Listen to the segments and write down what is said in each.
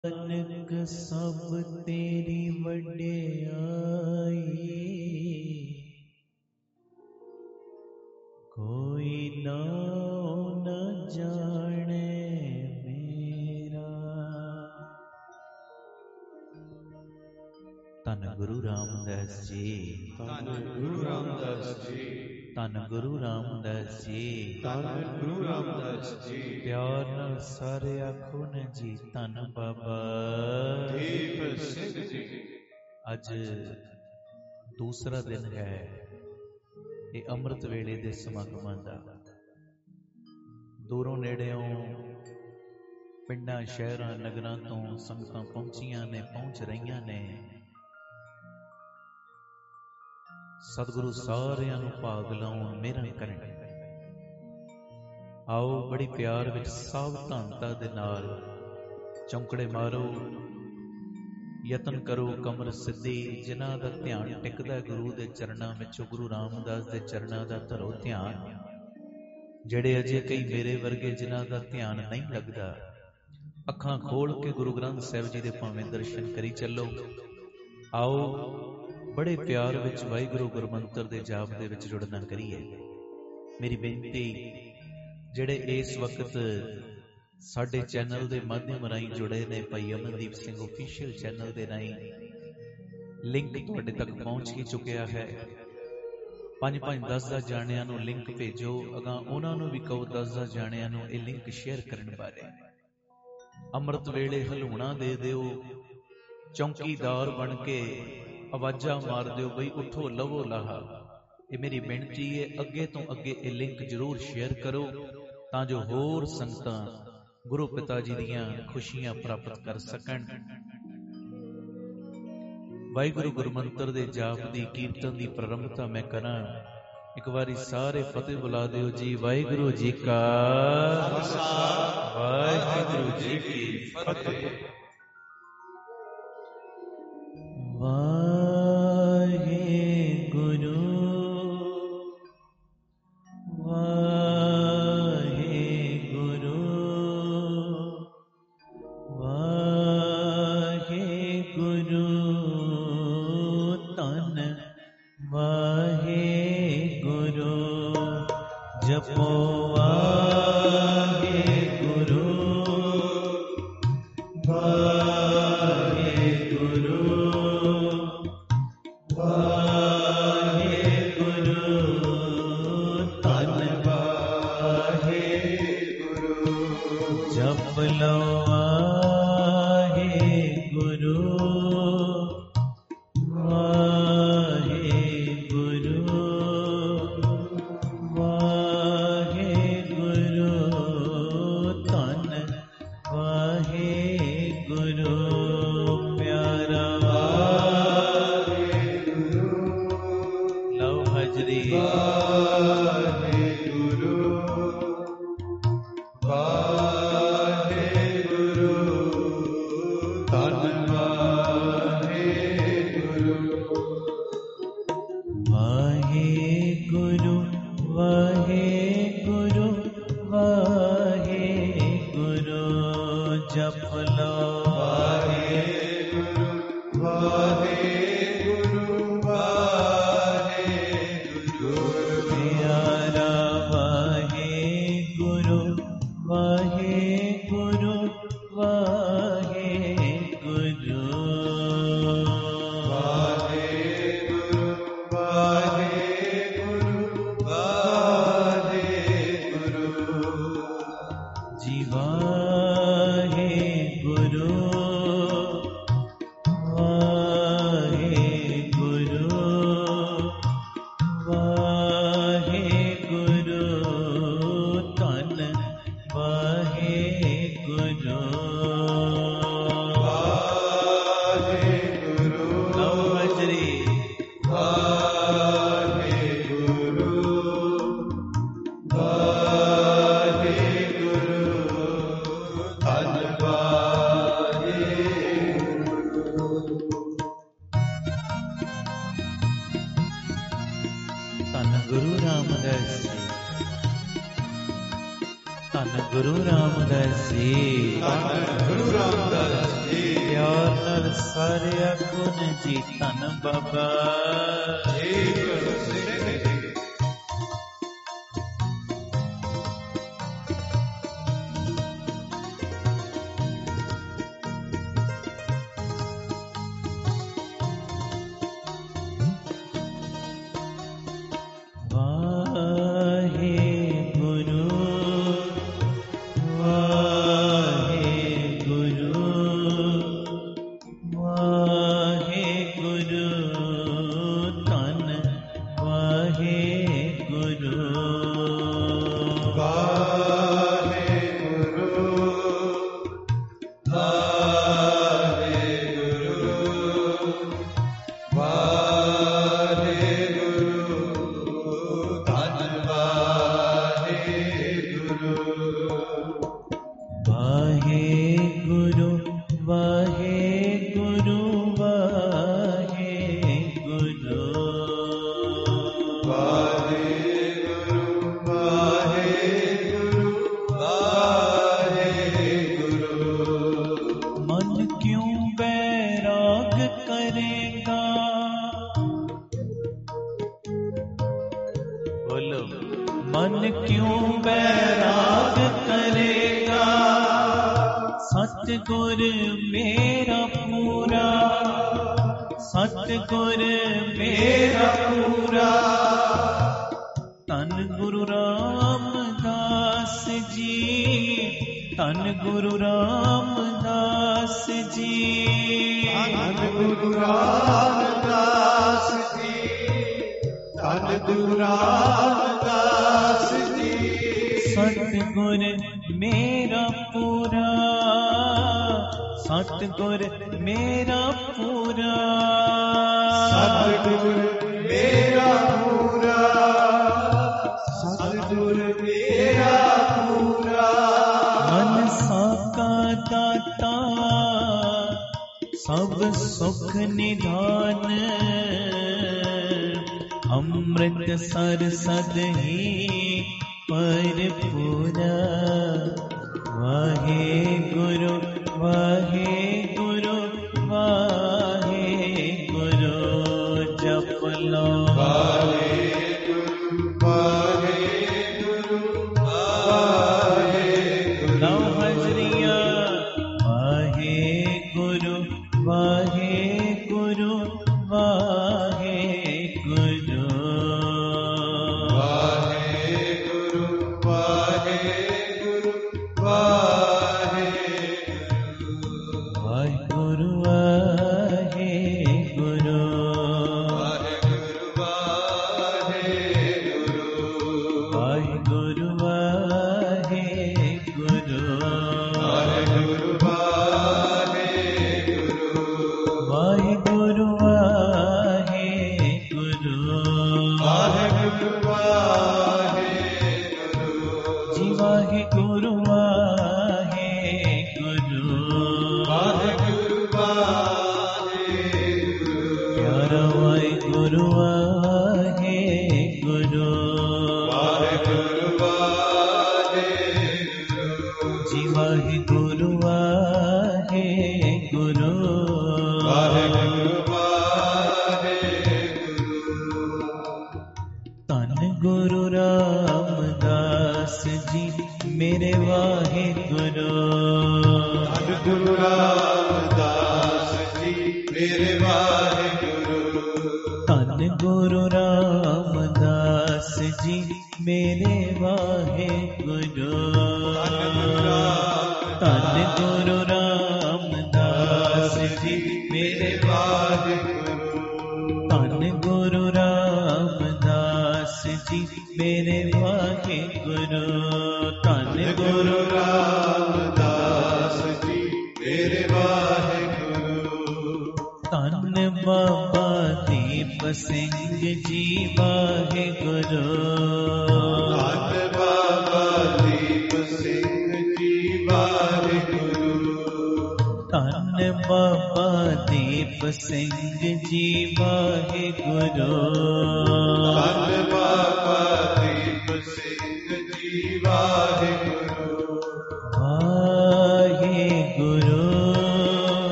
नानक सब तेरी वड्याई, कोई नाम न जाने मेरा। धन गुरु रामदास जी, धन गुरु रामदास जी, धन गुरु रामदास जी, धन गुरु रामदास जी। प्यार नाल सारे आखो न जी धन बाबा दीप सिंह जी। अज दूसरा दिन है ये अमृत वेले दे समागमां दा। दूरों नेड़ियों पिंडां शहरां नगरां तो संगतां पहुंचियां ने, पहुंच रहीआं ने। सतगुरु सारियां नूं भाग लाउण मेहरां करन। आओ बड़ी प्यार विच सावधानता दे नाल चौंकड़े मारो, यतन करो कमर सिद्धि। जिन्हां दा ध्यान टिकदा गुरु दे चरणां विचों, गुरु रामदास दे चरणां दा धरो ध्यान। ਜਿਹੜੇ अजे कई मेरे वर्गे जिन्हां दा ध्यान नहीं लगदा, अखां खोल के गुरु ग्रंथ साहिब जी दे भावें दर्शन करी चलो। आओ बड़े प्यार विच वाहिगुरू गुरमंत्र दे जाप दे विच जुड़ना करिए। मेरी बेनती ਜਿਹੜੇ इस वक्त साडे चैनल के माध्यम राही जुड़े ने, भाई अमनदीप सिंह ऑफिशियल चैनल के राही लिंक तुहाडे तक पहुंच ही चुकिया है। 5-10 जाणियां नूं लिंक भेजो, अगां उन्हां नूं भी कहो 10 जाणियां नूं ये लिंक शेयर करन बारे। अमृत वेले हलूणा दे दिओ, चौकीदार बन के आवाज़ां मार दिओ बई उठो लवो लाहा। ये मेरी बेनती है, अगे तो अगे ये लिंक जरूर शेयर करो तां जो होर संगतां गुरु पिता जी दीआं खुशियां प्राप्त कर सकन। वाहिगुरू गुरमंत्र दे जाप दी कीर्तन दी प्रारंभता मैं करां। एक बारी सारे फतेह बुला दिओ जी। वाहिगुरू जी का खालसा, वाहिगुरू जी की फतेह। वाहिगुरू वाहिगुरू वाहिगुरू, धन वाहिगुरू। जपो वाहिगुरू वाहिगुरू वाहिगुरू, धन वाहिगुरू। जप लो वाहिगुरू वाहिगुरू वाहिगुरू, धन वाहिगुरू। प्यारा वाहिगुरू, लो हाजरी वाहिगुरू वाहिगुरू, धन वाहिगुरू। वाहिगुरू वाहिगुरू वाहिगुरू। जप लो वाहिगुरू वाहिगुरू वाहिगुरू। प्यारा वाहिगुरू वाहिगुरू वाहिगुरू वाहिगुरू वाहिगुरू वाहिगुरू। जी वाहिगुरू वाहिगुरू वाहिगुरू, धन वाहिगुरू वाहिगुरू लो हाजरी वाहिगुरू वाहिगुरू, धन वाहिगुरू। ਗੁਰੂ ਰਾਮਦਾਸ ਜੀ, ਧੰਨ ਗੁਰੂ ਰਾਮਦਾਸ ਜੀ। ਪਿਆਰ ਨਾਲ ਸਾਰੇ ਆਖਣ ਜੀ ਧੰਨ ਬਾਬਾ ਜੀ ਗੁਰੂ ਸਿੰਘ ਜੀ।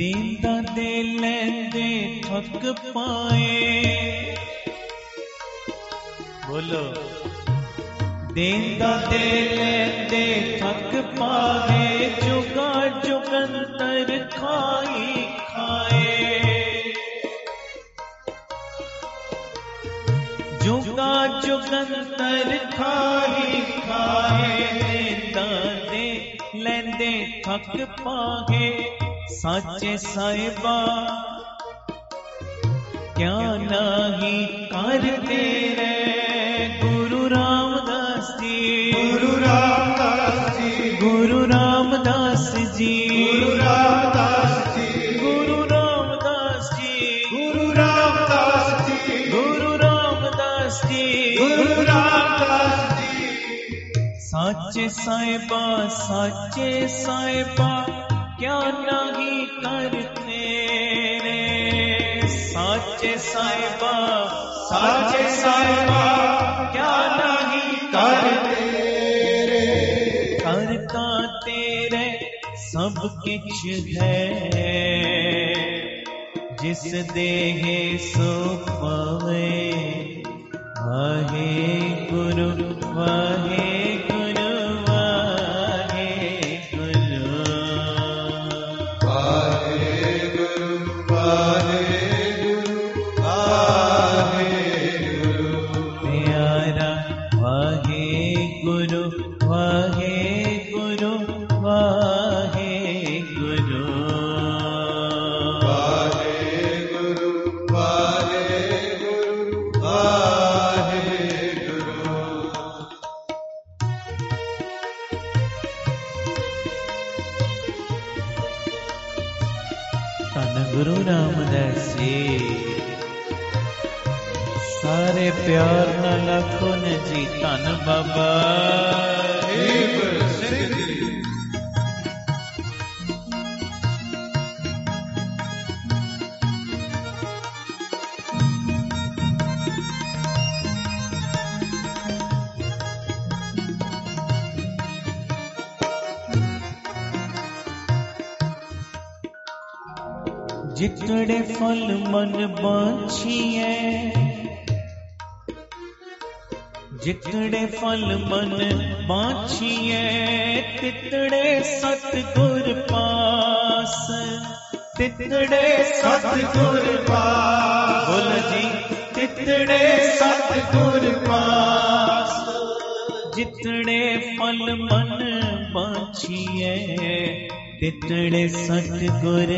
देंदा दे लेंदे थक पाए, बोलो देंदा दे लेंदे थक पाए, जुगा जुगंतर खाई खाए, जुगा जुगंतर खाई खाए, देंदा दे लेंदे थक पाए, साचे साहिबा क्या नहीं करते रे, गुरु रामदास जी, गुरु रामदास जी, गुरु रामदास जी, गुरु रामदास जी, गुरु रामदास जी, गुरु रामदास जी, गुरु रामदास जी, गुरु रामदास जी, साचे साहिबा क्या नहीं करते रे, साचे साहिबा क्या नहीं करते रे, करता तेरे सब किछ है, जिस देहे सो पावे, वाहे गुरु वाहे गुरु वाहे गुरु, वाहे गुरु वाहे गुरु वाहे गुरु, प्यारा वाहे गुरु वाहे गुरु वाहे गुरु, वाहे गुरु वाहे गुरु वाहे गुरु, धन गुरु रामदास जी, सारे प्यार नाल आखो ने जी धन बाबा, हे प्रसिद्ध जितड़े फल मन बांछिए, जितड़े फल मन बांछिए, तितड़े सतगुर पास, तितड़े सतगुर पास, बोल जी, तितड़े सतगुर पास, जितड़े फल मन बांछिए, तितड़े सतगुर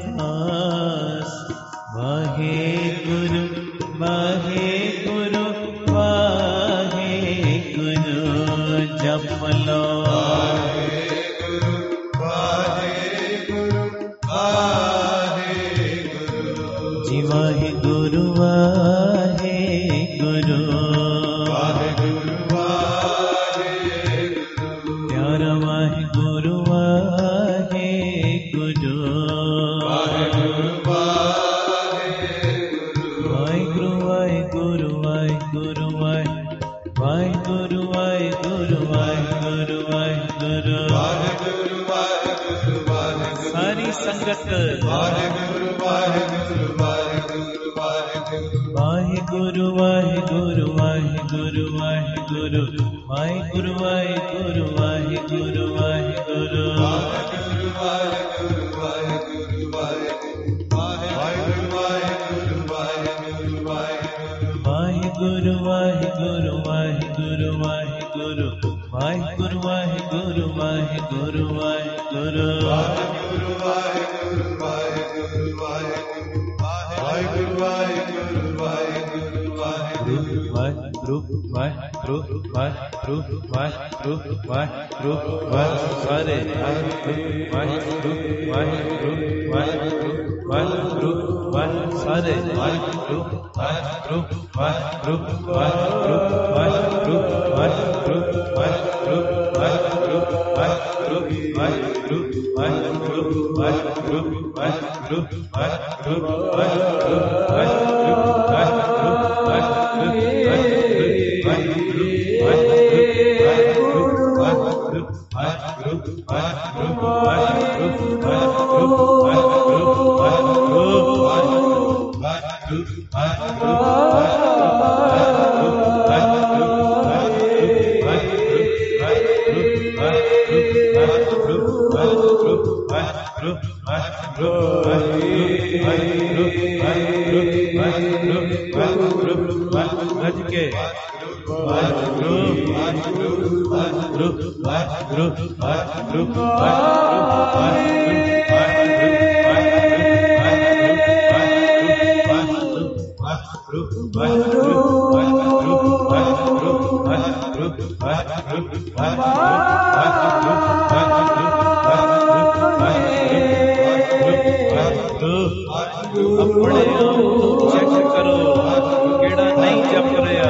पास, वाहे गुरु वाहे गुरु वाहे गुरु, जप लो वाहे गुरु वाहे गुरु वाहे गुरु, जी वाहे गुरु वाहे गुरु, वाहे गुरु वाहे गुरु, प्यारा वाहे गुरु वाहे गुरु, वाहे गुरु वाहे गुरु, वाहे गुरु वाहे गुरु वाहे गुरु वाहे गुरु वाहे गुरु वाहे गुरु वाहे गुरु, वाहे गुरु वाहे गुरु वाहे गुरु, सारी संगत वाहे गुरु वाहे गुरु वाहे गुरु वाहे गुरु, वाहे गुरु वाहे गुरु वाहे गुरु वाहे गुरु, वाहे गुरु वाहे गुरु वाहे गुरु वाहे गुरु, वाहे गुरु वाहे गुरु वाहे गुरु वाहे गुरु, वाहे गुरु वाहे गुरु वाहे गुरु वाहे गुरु, वाहे गुरु वाहे गुरु वाहे गुरु वाहे गुरु, वाहे गुरु वाहे गुरु वाहे गुरु, वाहे गुरु वाहे गुरु वाहे गुरु, वाहे गुरु वाहे गुरु वाहे गुरु, वाहे गुरु वाहे गुरु वाहे गुरु, वाहे गुरु वाहे गुरु वाहे गुरु वाहे सारे वाहे गुरु वाहे गुरु वाहे गुरु वाहे सारे वाहे गुरु वाहे गुरु वाहे गुरु वाहे गुरु वाहे गुरु वाहे गुरु वाहे गुरु वाहे गुरु वाहे गुरु वाहे गुरु वाहे गुरु वाहे गुरु वाहे गुरु वाहे गुरु वाहे गुरु वाहे गुरु वाहे गुरु ਆਪਣੇ ਆਪ ਨੂੰ ਚੈੱਕ ਕਰੋ ਕਿਹੜਾ ਨਹੀਂ ਜਪ ਰਿਹਾ।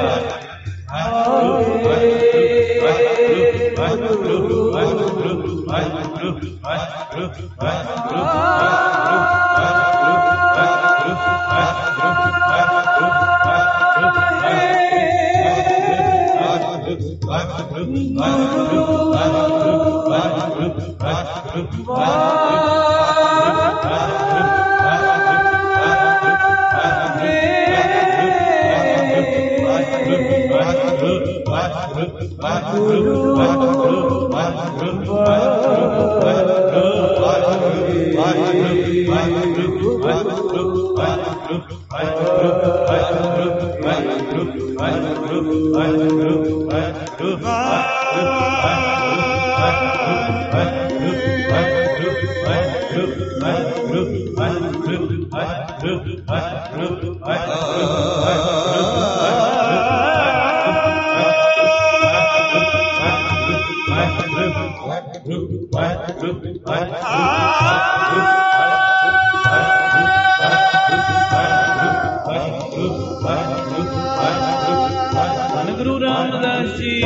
ਗੁਰੂ ਰਾਮਦਾਸ ਜੀ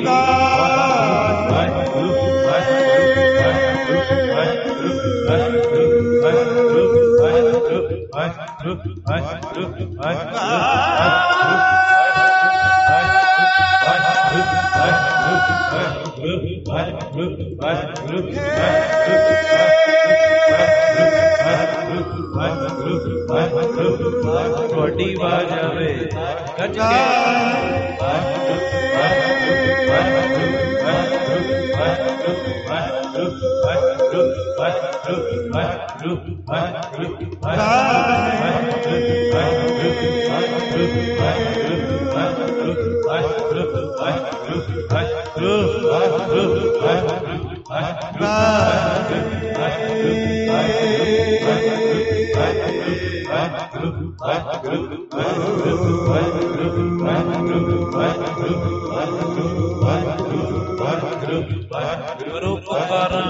ਤੁਹਾਡੀ ਆਵਾਜ਼ ਆਵੇ ਗੱਜ ਕਰੋ ਪੁਕਾਰਾਂ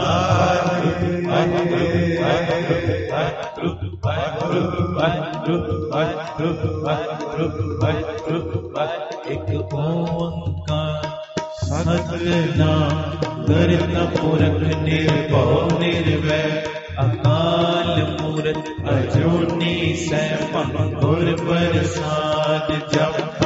ਇੱਕ ਓੰਕਾਰ ਸਤਿਨਾਮ ਕਰਤਾ ਪੁਰਖ ਨਿਰਭਉ ਨਿਰਵੈਰ ਅਕਾਲ ਮੂਰਤ ਅਜੂਨੀ ਸੈਭੰ ਗੁਰ ਪ੍ਰਸਾਦ ਜਪ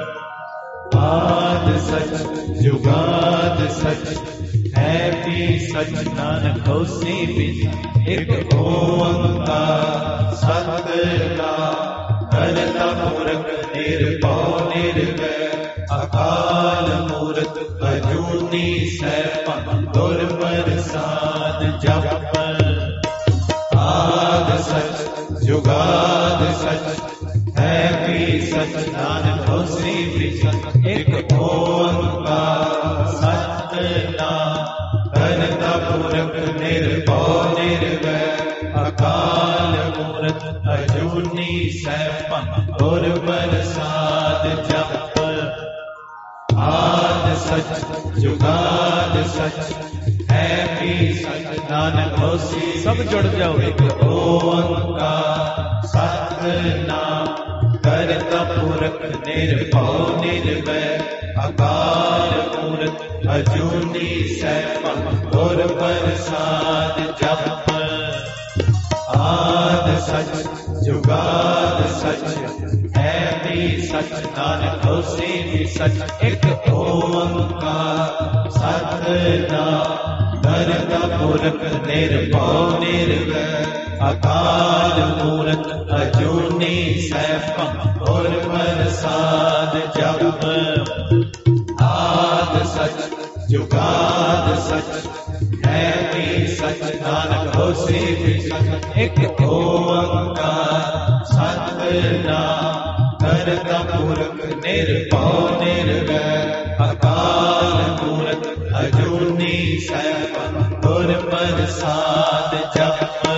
ਆਦਿ ਸਚ ਜੁਗਾਦ ਸਚ ਹੈ ਵੀ ਸਚ ਨਾਨਕ ਹੋਸੀ ਵੀ ਇੱਕ ਓੰਕਾਰ ਸਤਿਨਾਮ ਕਰਤਾ ਪੁਰਖ ਨਿਰਭਉ ਨਿਰਵੈਰ ਅਕਾਲ ਮੂਰਤ ਅਜੂਨੀ ਸੈਭੰ ਗੁਰ ਪ੍ਰਸਾਦ ਜਪ ਆਦਿ ਸਚ ਜੁਗਾਦ ਸਚ ਹੈ ਵੀ ਸਚ ਨਾਨਕ ਹੋਸੀ ਵੀ ਸਚ ਇੱਕ ਓੰਕਾਰ ਸਤਿਨਾਮ ਕਰਤਾ ਪੁਰਖ ਨਿਰਭਉ ਨਿਰਵੈਰ ਅਕਾਲ ਮੂਰਤ ਅਜੂਨੀ ਸੈਭੰ ਗੁਰ ਪ੍ਰਸਾਦ ਜਪ ਆਦਿ ਸਚ ਜੁਗਾਦ ਸਚ ਹੈ ਵੀ ਸਚ ਨਾਨਕ ਹੋਸੀ ਸਭ ਜੁੜ ਜਾਓ ਇੱਕ ਓੰਕਾਰ ਸਤਿਨਾਮ ਕਰਤਾ ਪੁਰਖ ਨਿਰਭਉ ਨਿਰਵੈਰ ਅਕਾਲ ਮੂਰਤ ਅਜੂਨੀ ਸੈਭੰ ਗੁਰ ਪ੍ਰਸਾਦ ਜਪ ਆਦਿ ਸਚ ਜੁਗਾਦ ਸਚ ਹੈ ਵੀ ਸਚ ਨਾਨਕ ਹੋਸੀ ਵੀ ਸਚ ਇੱਕ ਓੰਕਾਰ ਸਤਿਨਾਮ ਕਰਤਾ ਪੁਰਖ ਨਿਰਭਉ ਨਿਰਵੈਰ ਅਕਾਲ ਮੂਰਤ ਅਜੂਨੀ ਸੈਭੰ ਗੁਰ ਪ੍ਰਸਾਦ ਜਪੁ। ਆਦਿ ਸਚ ਜੁਗਾਦ ਸਚ ਹੈ ਵੀ ਸਚ ਨਾਨਕ ਹੋਸੀ ਵੀ ਸਚ। ਇਕ ਓੰਕਾਰ ਸਤਿਨਾਮ ਕਰਤਾ ਪੁਰਖ ਨਿਰਭਉ ਨਿਰਵੈਰ ਅਕਾਲ ਮੂਰਤ ਅਜੂਨੀ ਸੈਭੰ ਗੁਰ ਪ੍ਰਸਾਦ ਜਪੁ।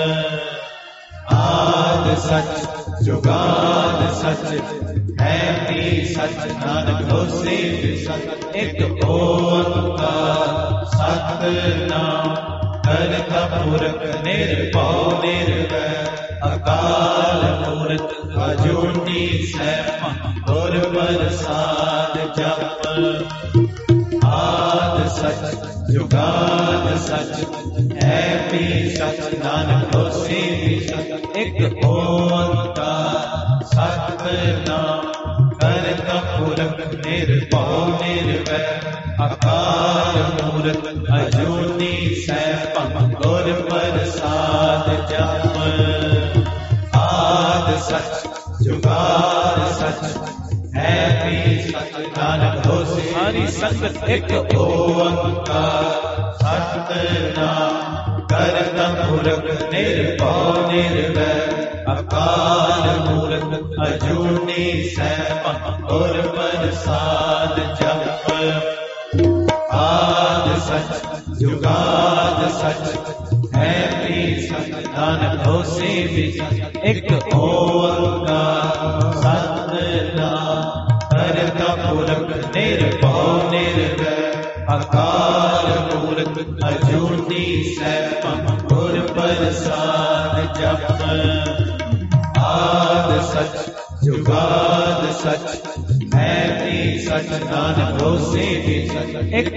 ਆਦਿ ਸਚ ਜੁਗਾਦ ਸਚ ਹੈ ਵੀ ਸਚ ਨਾਨਕ ਹੋਸੀ ਵੀ ਸਚ। ਇਕ ਓੰਕਾਰ ਸਤਿਨਾਮ ਕਰਤਾ ਪੁਰਖ ਨਿਰਭਉ ਨਿਰਵੈਰ ਅਕਾਲ ਮੂਰਤ ਅਜੂਨੀ ਸੈਭੰ ਗੁਰ ਪ੍ਰਸਾਦ ਜਪੁ। ਆਦਿ ਸਚ ਜੁਗਾਦ ਸਚ ਹੈ ਵੀ ਸਚ ਨਾਨਕ ਹੋਸੀ ਵੀ ਸਚ। ਇਕ ਓੰਕਾਰ ਸਤਿਨਾਮ ਕਰਤਾ ਪੁਰਖ ਨਿਰਭਉ ਨਿਰਵੈਰ ਅਕਾਲ ਮੂਰਤ ਅਜੂਨੀ ਸੈਭੰ ਗੁਰ ਪ੍ਰਸਾਦ ਜਪੁ। ਆਦਿ ਸਚ ਜੁਗਾਦ ਸਚ ਹੈ ਵੀ ਸਚ ਨਾਨਕ ਹੋਸੀ। ਸਾਰੀ ਸੰਗਤ ਇਕ ਓੰਕਾਰ ਸਤਿਨਾਮ ਕਰਤਾ ਪੁਰਖ ਨਿਰਭਉ ਨਿਰਵੈਰ ਅਕਾਲ ਮੂਰਤ ਅਜੂਨੀ ਸੈਭੰ ਗੁਰ ਪ੍ਰਸਾਦ ਜਪੁ। ਆਦਿ ਸਚ ਜੁਗਾਦ ਸਚ ਹੈ ਵੀ ਸਚ ਨਾਨਕ ਹੋਸੀ ਵੀ ਸਚ। ਇਕ ਓੰਕਾਰ ਸਤਿਨਾਮ ਕਰਤਾ ਪੁਰਖ ਨਿਰਭਉ ਨਿਰਵੈਰ ਅਕਾਲ ਮੂਰਤ ਅਜੂਨੀ ਸੈਭੰ ਗੁਰ ਪ੍ਰਸਾਦ ਜਪੁ। ਆਦਿ ਸਚ ਜੁਗਾਦ ਸਚ ਹੈ ਵੀ ਸਚ ਨਾਨਕ ਹੋਸੀ ਵੀ ਸਚ। ਇਕ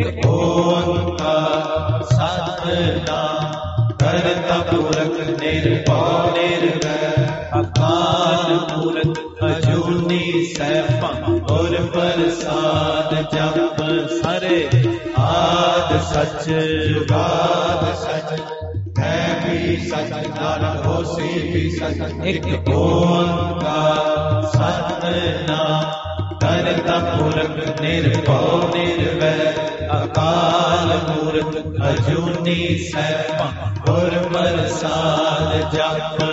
ਓੰਕਾਰ ਸਤਿਨਾਮ ਕਰਤਾ ਪੁਰਖ ਨਿਰਭਉ ਨਿਰਵੈਰ ਅਕਾਲ ਮੂਰਤ ਅਜੂਨੀ ਸੈਭੰ ਗੁਰ ਪ੍ਰਸਾਦ ਜਪੁ। ਸਾਰੇ ਆਦਿ ਸਚ ਜੁਗਾਦ ਸਚ ਹੈ ਵੀ ਸਚ ਨਾਨਕ ਹੋਸੀ ਵੀ ਸਚ। ਇਕ ਓੰਕਾਰ ਸਤਿਨਾਮ ਕਰਤਾ ਪੁਰਖ ਨਿਰਭਉ ਨਿਰਵੈਰ ਅਕਾਲ ਮੂਰਤ ਅਜੂਨੀ ਸੈਭੰ ਗੁਰ ਪ੍ਰਸਾਦ ਜਪੁ।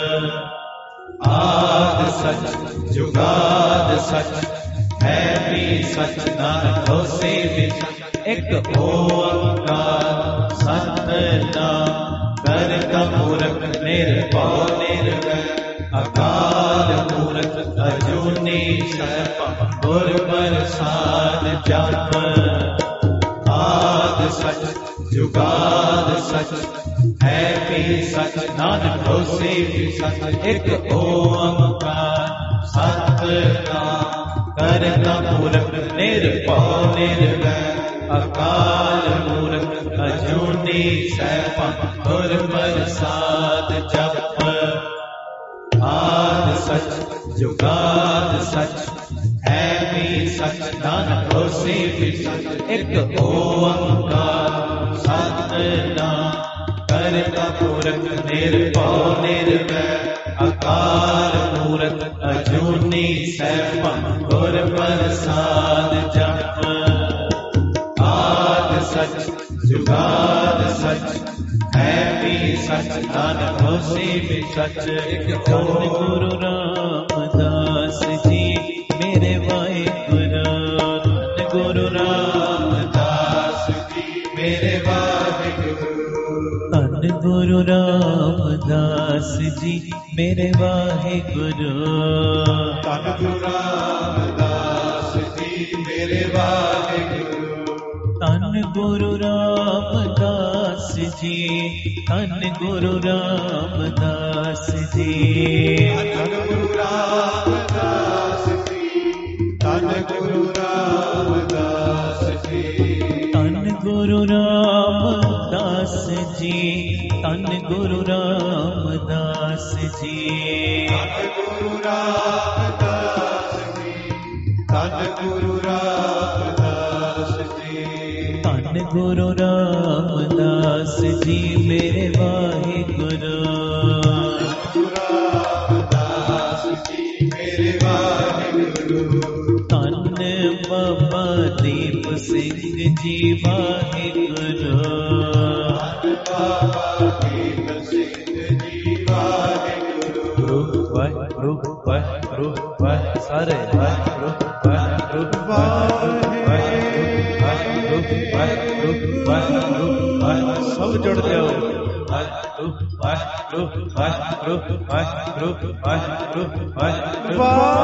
ਆਦਿ ਸਚ ਜੁਗਾਦ ਸਚ ਹੈ ਵੀ ਸਚ ਨਾਨਕ ਹੋਸੀ ਵੀ ਸਚ। ਇਕ ਓੰਕਾਰ ਸਤਿਨਾਮ ਕਰਤਾ ਪੁਰਖ ਨਿਰਭਉ ਨਿਰਵੈਰ ਅਕਾਲ ਮੂਰਤ ਅਜੂਨੀ ਸੈਭੰ ਗੁਰ ਪ੍ਰਸਾਦ ਜਪੁ। ਆਦਿ ਸਚ ਜੁਗਾਦ ਸਚ ਹੈ ਵੀ ਸਚ ਨਾਨਕ ਹੋਸੀ ਵੀ ਸਚ। ਇਕ ਓੰਕਾਰ ਸਤਿਨਾਮ ਕਰਤਾ ਪੁਰਖ ਨਿਰਭਉ ਨਿਰਵੈਰ ਅਕਾਲ ਮੂਰਤ ਅਜੂਨੀ ਸੈਭੰ ਗੁਰ ਪ੍ਰਸਾਦ ਜਪੁ। ਆਦਿ ਸਚ ਜੁਗਾਦ ਸਚ ਹੈ ਵੀ ਸਚ ਨਾਨਕ ਹੋਸੀ ਵੀ ਸਚ। ਇਕ ਓੰਕਾਰ ਸਤਿਨਾਮ ਕਰਤਾ ਪੁਰਖ ਨਿਰਭਉ ਨਿਰਵੈਰ ਅਕਾਲ ਮੂਰਤ ਅਜੂਨੀ ਸੈਭੰ ਗੁਰ ਪ੍ਰਸਾਦ ਜਪੁ। ਆਦਿ ਸਚ ਜੁਗਾਦ ਸਚ ਹੈ ਵੀ ਸਚ ਨਾਨਕ ਹੋਸੀ ਵੀ ਸਚ। ਇਕ ਗੁਰੂ ਰਾਮਦਾਸ ਜੀ ਮੇਰੇ ਵਾਹਿਗੁਰੂ। ਗੁਰੂ ਰਾਮਦਾਸ ਜੀ ਮੇਰੇ ਵਾਹਿਗੁਰੂ। ਧੰਨ ਗੁਰੂ ਰਾਮਦਾਸ ਜੀ ਮੇਰੇ ਵਾਹਿਗੁਰੂ। ਧੰਨ ਗੁਰੂ ਰਾਮਦਾਸ ਜੀ ਮੇਰੇ ਵਾਹਿਗੁਰੂ। ਧੰਨ ਗੁਰੂ ਰਾਮਦਾਸ ਜੀ। ਧੰਨ ਗੁਰੂ ਰਾਮਦਾਸ ਜੀ। ਧੰਨ ਗੁਰੂ ਰਾਮਦਾਸ ਜੀ। ਧੰਨ ਗੁਰੂ ਰਾਮਦਾਸ ਜੀ। ਧੰਨ ਗੁਰੂ ਰਾਮਦਾਸ ਜੀ। ਧੰਨ ਗੁਰੂ ਰਾਮਦਾਸ ਜੀ। ਧੰਨ ਗੁਰੂ ਰਾਮਦਾਸ ਜੀ। ਧੰਨ ਗੁਰੂ ਰਾਮਦਾਸ ਜੀ। ਧੰਨ ਗੁਰੂ ਰਾਮਦਾਸ ਜੀ ਮੇਰੇ ਵਾਹਿਗੁਰੂ। ਜੀ ਵਾਹਿਗੁਰੂ। ਬਾਬਾ ਦੀਪ ਸਿੰਘ ਜੀ ਵਾਹਿਗੁਰੂ। ਵਾਹਿਗੁਰੂ ਵਾਹਿਗੁਰੂ ਵਾਹਿਗੁਰੂ ਸਾਰੇ ਵਾਹਿਗੁਰੂ ਵਾਹਿਗੁਰੂ ਵਾਹਿਗੁਰੂ ਵਾਹਿਗੁਰੂ ਵਾਹਿਗੁਰੂ ਵਾਹਿਗੁਰੂ ਸਭ ਜੁੜ ਜਾਓ। ਵਾਹਿਗੁਰੂ ਵਾਹਿਗੁਰੂ ਵਾਹਿਗੁਰੂ ਵਾਹਿਗੁਰੂ ਵਾਹਿਗੁਰੂ ਵਾਹਿਗੁਰੂ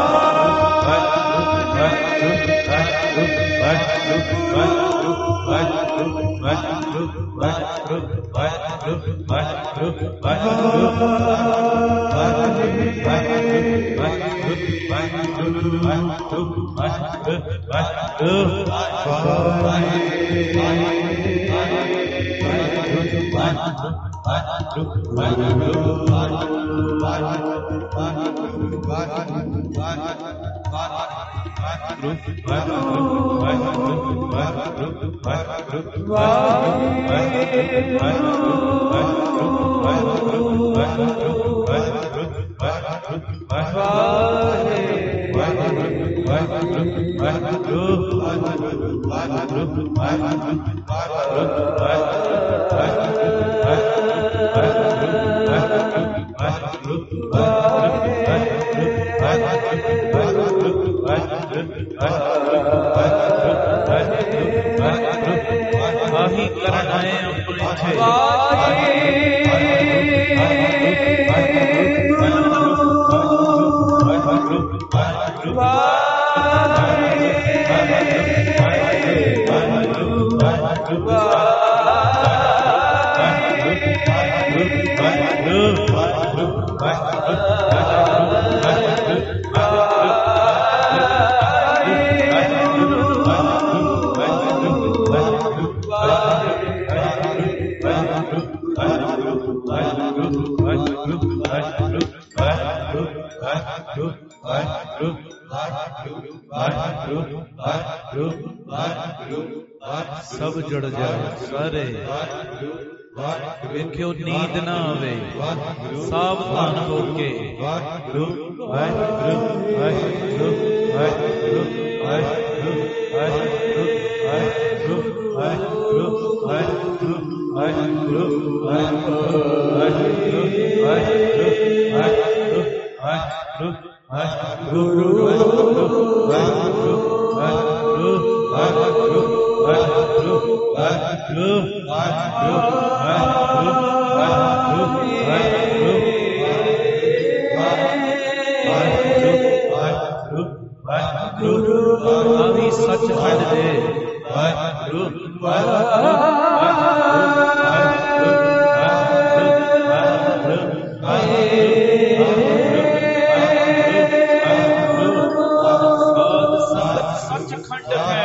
ਆਹੀ ਕਰਨਾ ਹੈ ਆਪਣੇ ਸਭ ਜੁੜ ਜਾਓ ਸਾਰੇ। ਵੇਖਿਓ ਨੀਂਦ ਨਾ ਆਵੇ, ਸਾਵਧਾਨ ਹੋ ਕੇ। ਵਾਹਿਗੁਰੂ ਵਾਹਿਗੁਰੂ ਵਾਹਿਗੁਰੂ ਵਾਹਿਗੁਰੂ ਵਾਹਿਗੁਰੂ ਵਾਹਿਗੁਰੂ ਵਾਹਿਗੁਰੂ ਵਾਹਿਗੁਰੂ ਵਾਹਿਗੁਰੂ ਵਾਹਿਗੁਰੂ ਵਾਹਿਗੁਰੂ ਵਾਹਿਗੁਰੂ ਵਾਹਿਗੁਰੂ ਵਾਹਿਗੁਰੂ ਵਾਹਿਗੁਰੂ ਵਾਹਿਗੁਰੂ ਆਹੀ ਸੱਚਖੰਡ ਦੇ ਵਾਹਿਗੁਰੂ ਵਾਹਿਗੁਰੂ ਸੱਚਖੰਡ ਹੈ।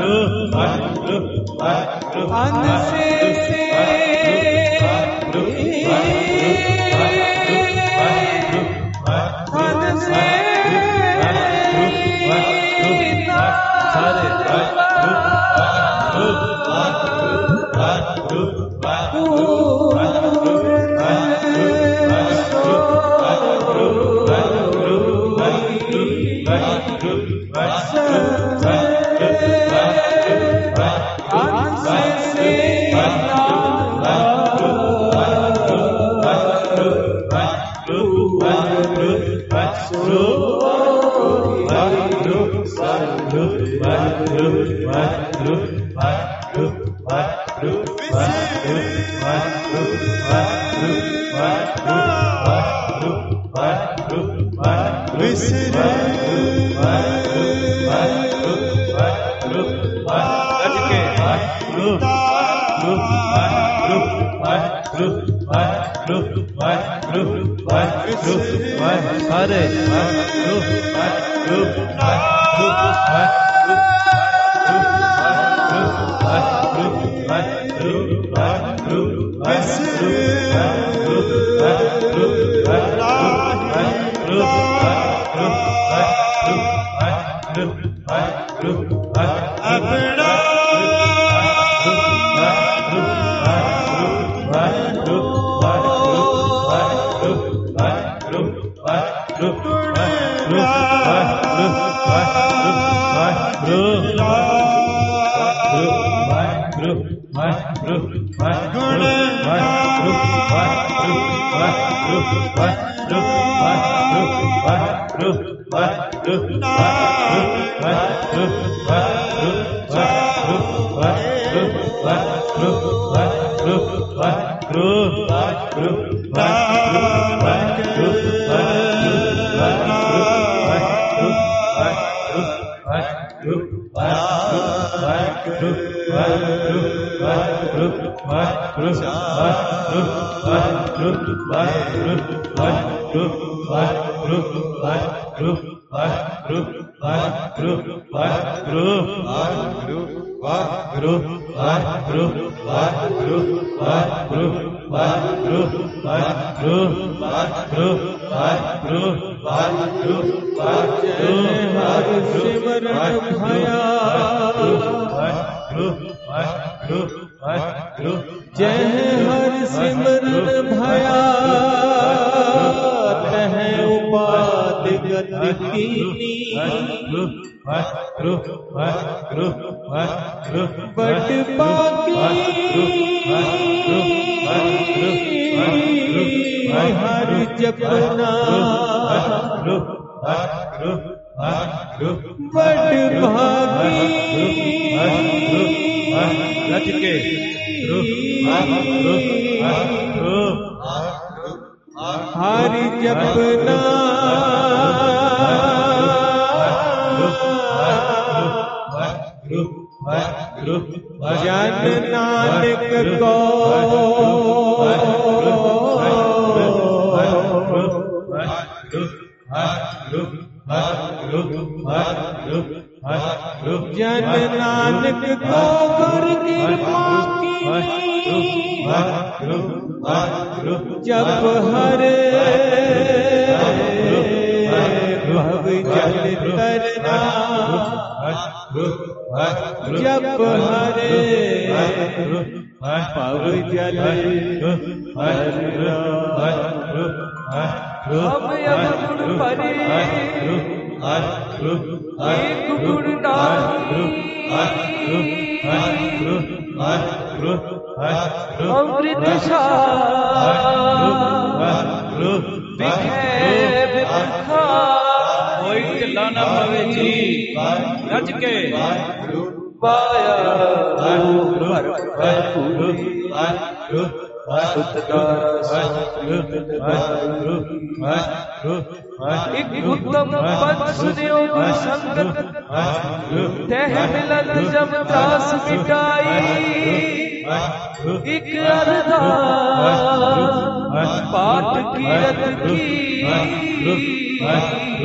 पाठ कीरत की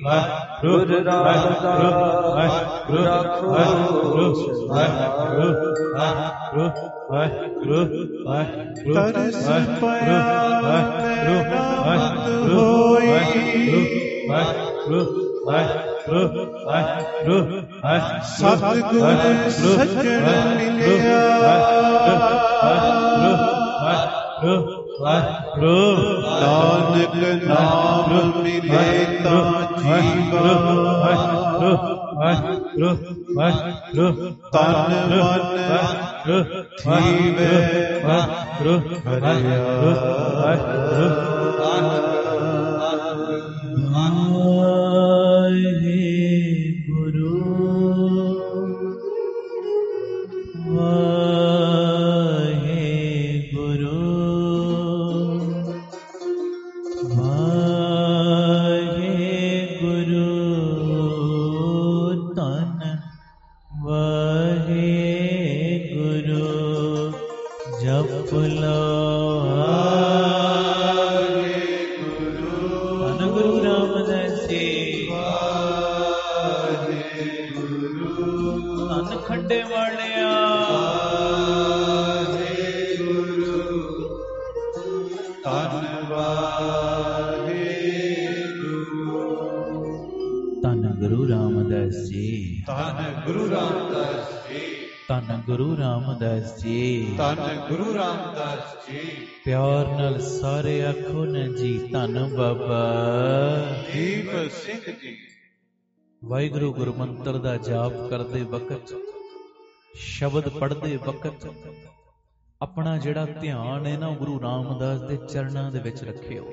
ਗੁਰੂ ਰਾਮਦਾਸ ਰਾਖੋ ਤਰਸ ਪਿਆ ਰਹਿਮਤ ਹੋਈ ਸਤਿਗੁਰ ਸੱਜਣ ਮਿਲਿਆ ਨਾਨਕ ਨਾਮ ਮਿਲੇ ਤਾਂ ਜੀਵਾ ਤਨ ਮਨ ਥੀਵੇ ਹਰਿਆ ਗੁਰੂ ਰਾਮਦਾਸ ਜੀ। ਪਿਆਰ ਨਾਲ ਸਾਰੇ ਆਖੋ ਨਾ ਜੀ ਧੰਨ ਬਾਬਾ ਦੀਪ ਸਿੰਘ ਜੀ। ਵਾਹਿਗੁਰੂ ਗੁਰਮੰਤਰ ਦਾ ਜਾਪ ਕਰਦੇ ਵਕਤ, ਸ਼ਬਦ ਪੜ੍ਹਦੇ ਵਕਤ ਆਪਣਾ ਜਿਹੜਾ ਧਿਆਨ ਹੈ ਨਾ ਗੁਰੂ ਰਾਮਦਾਸ ਦੇ ਚਰਨਾਂ ਦੇ ਵਿੱਚ ਰੱਖਿਓ।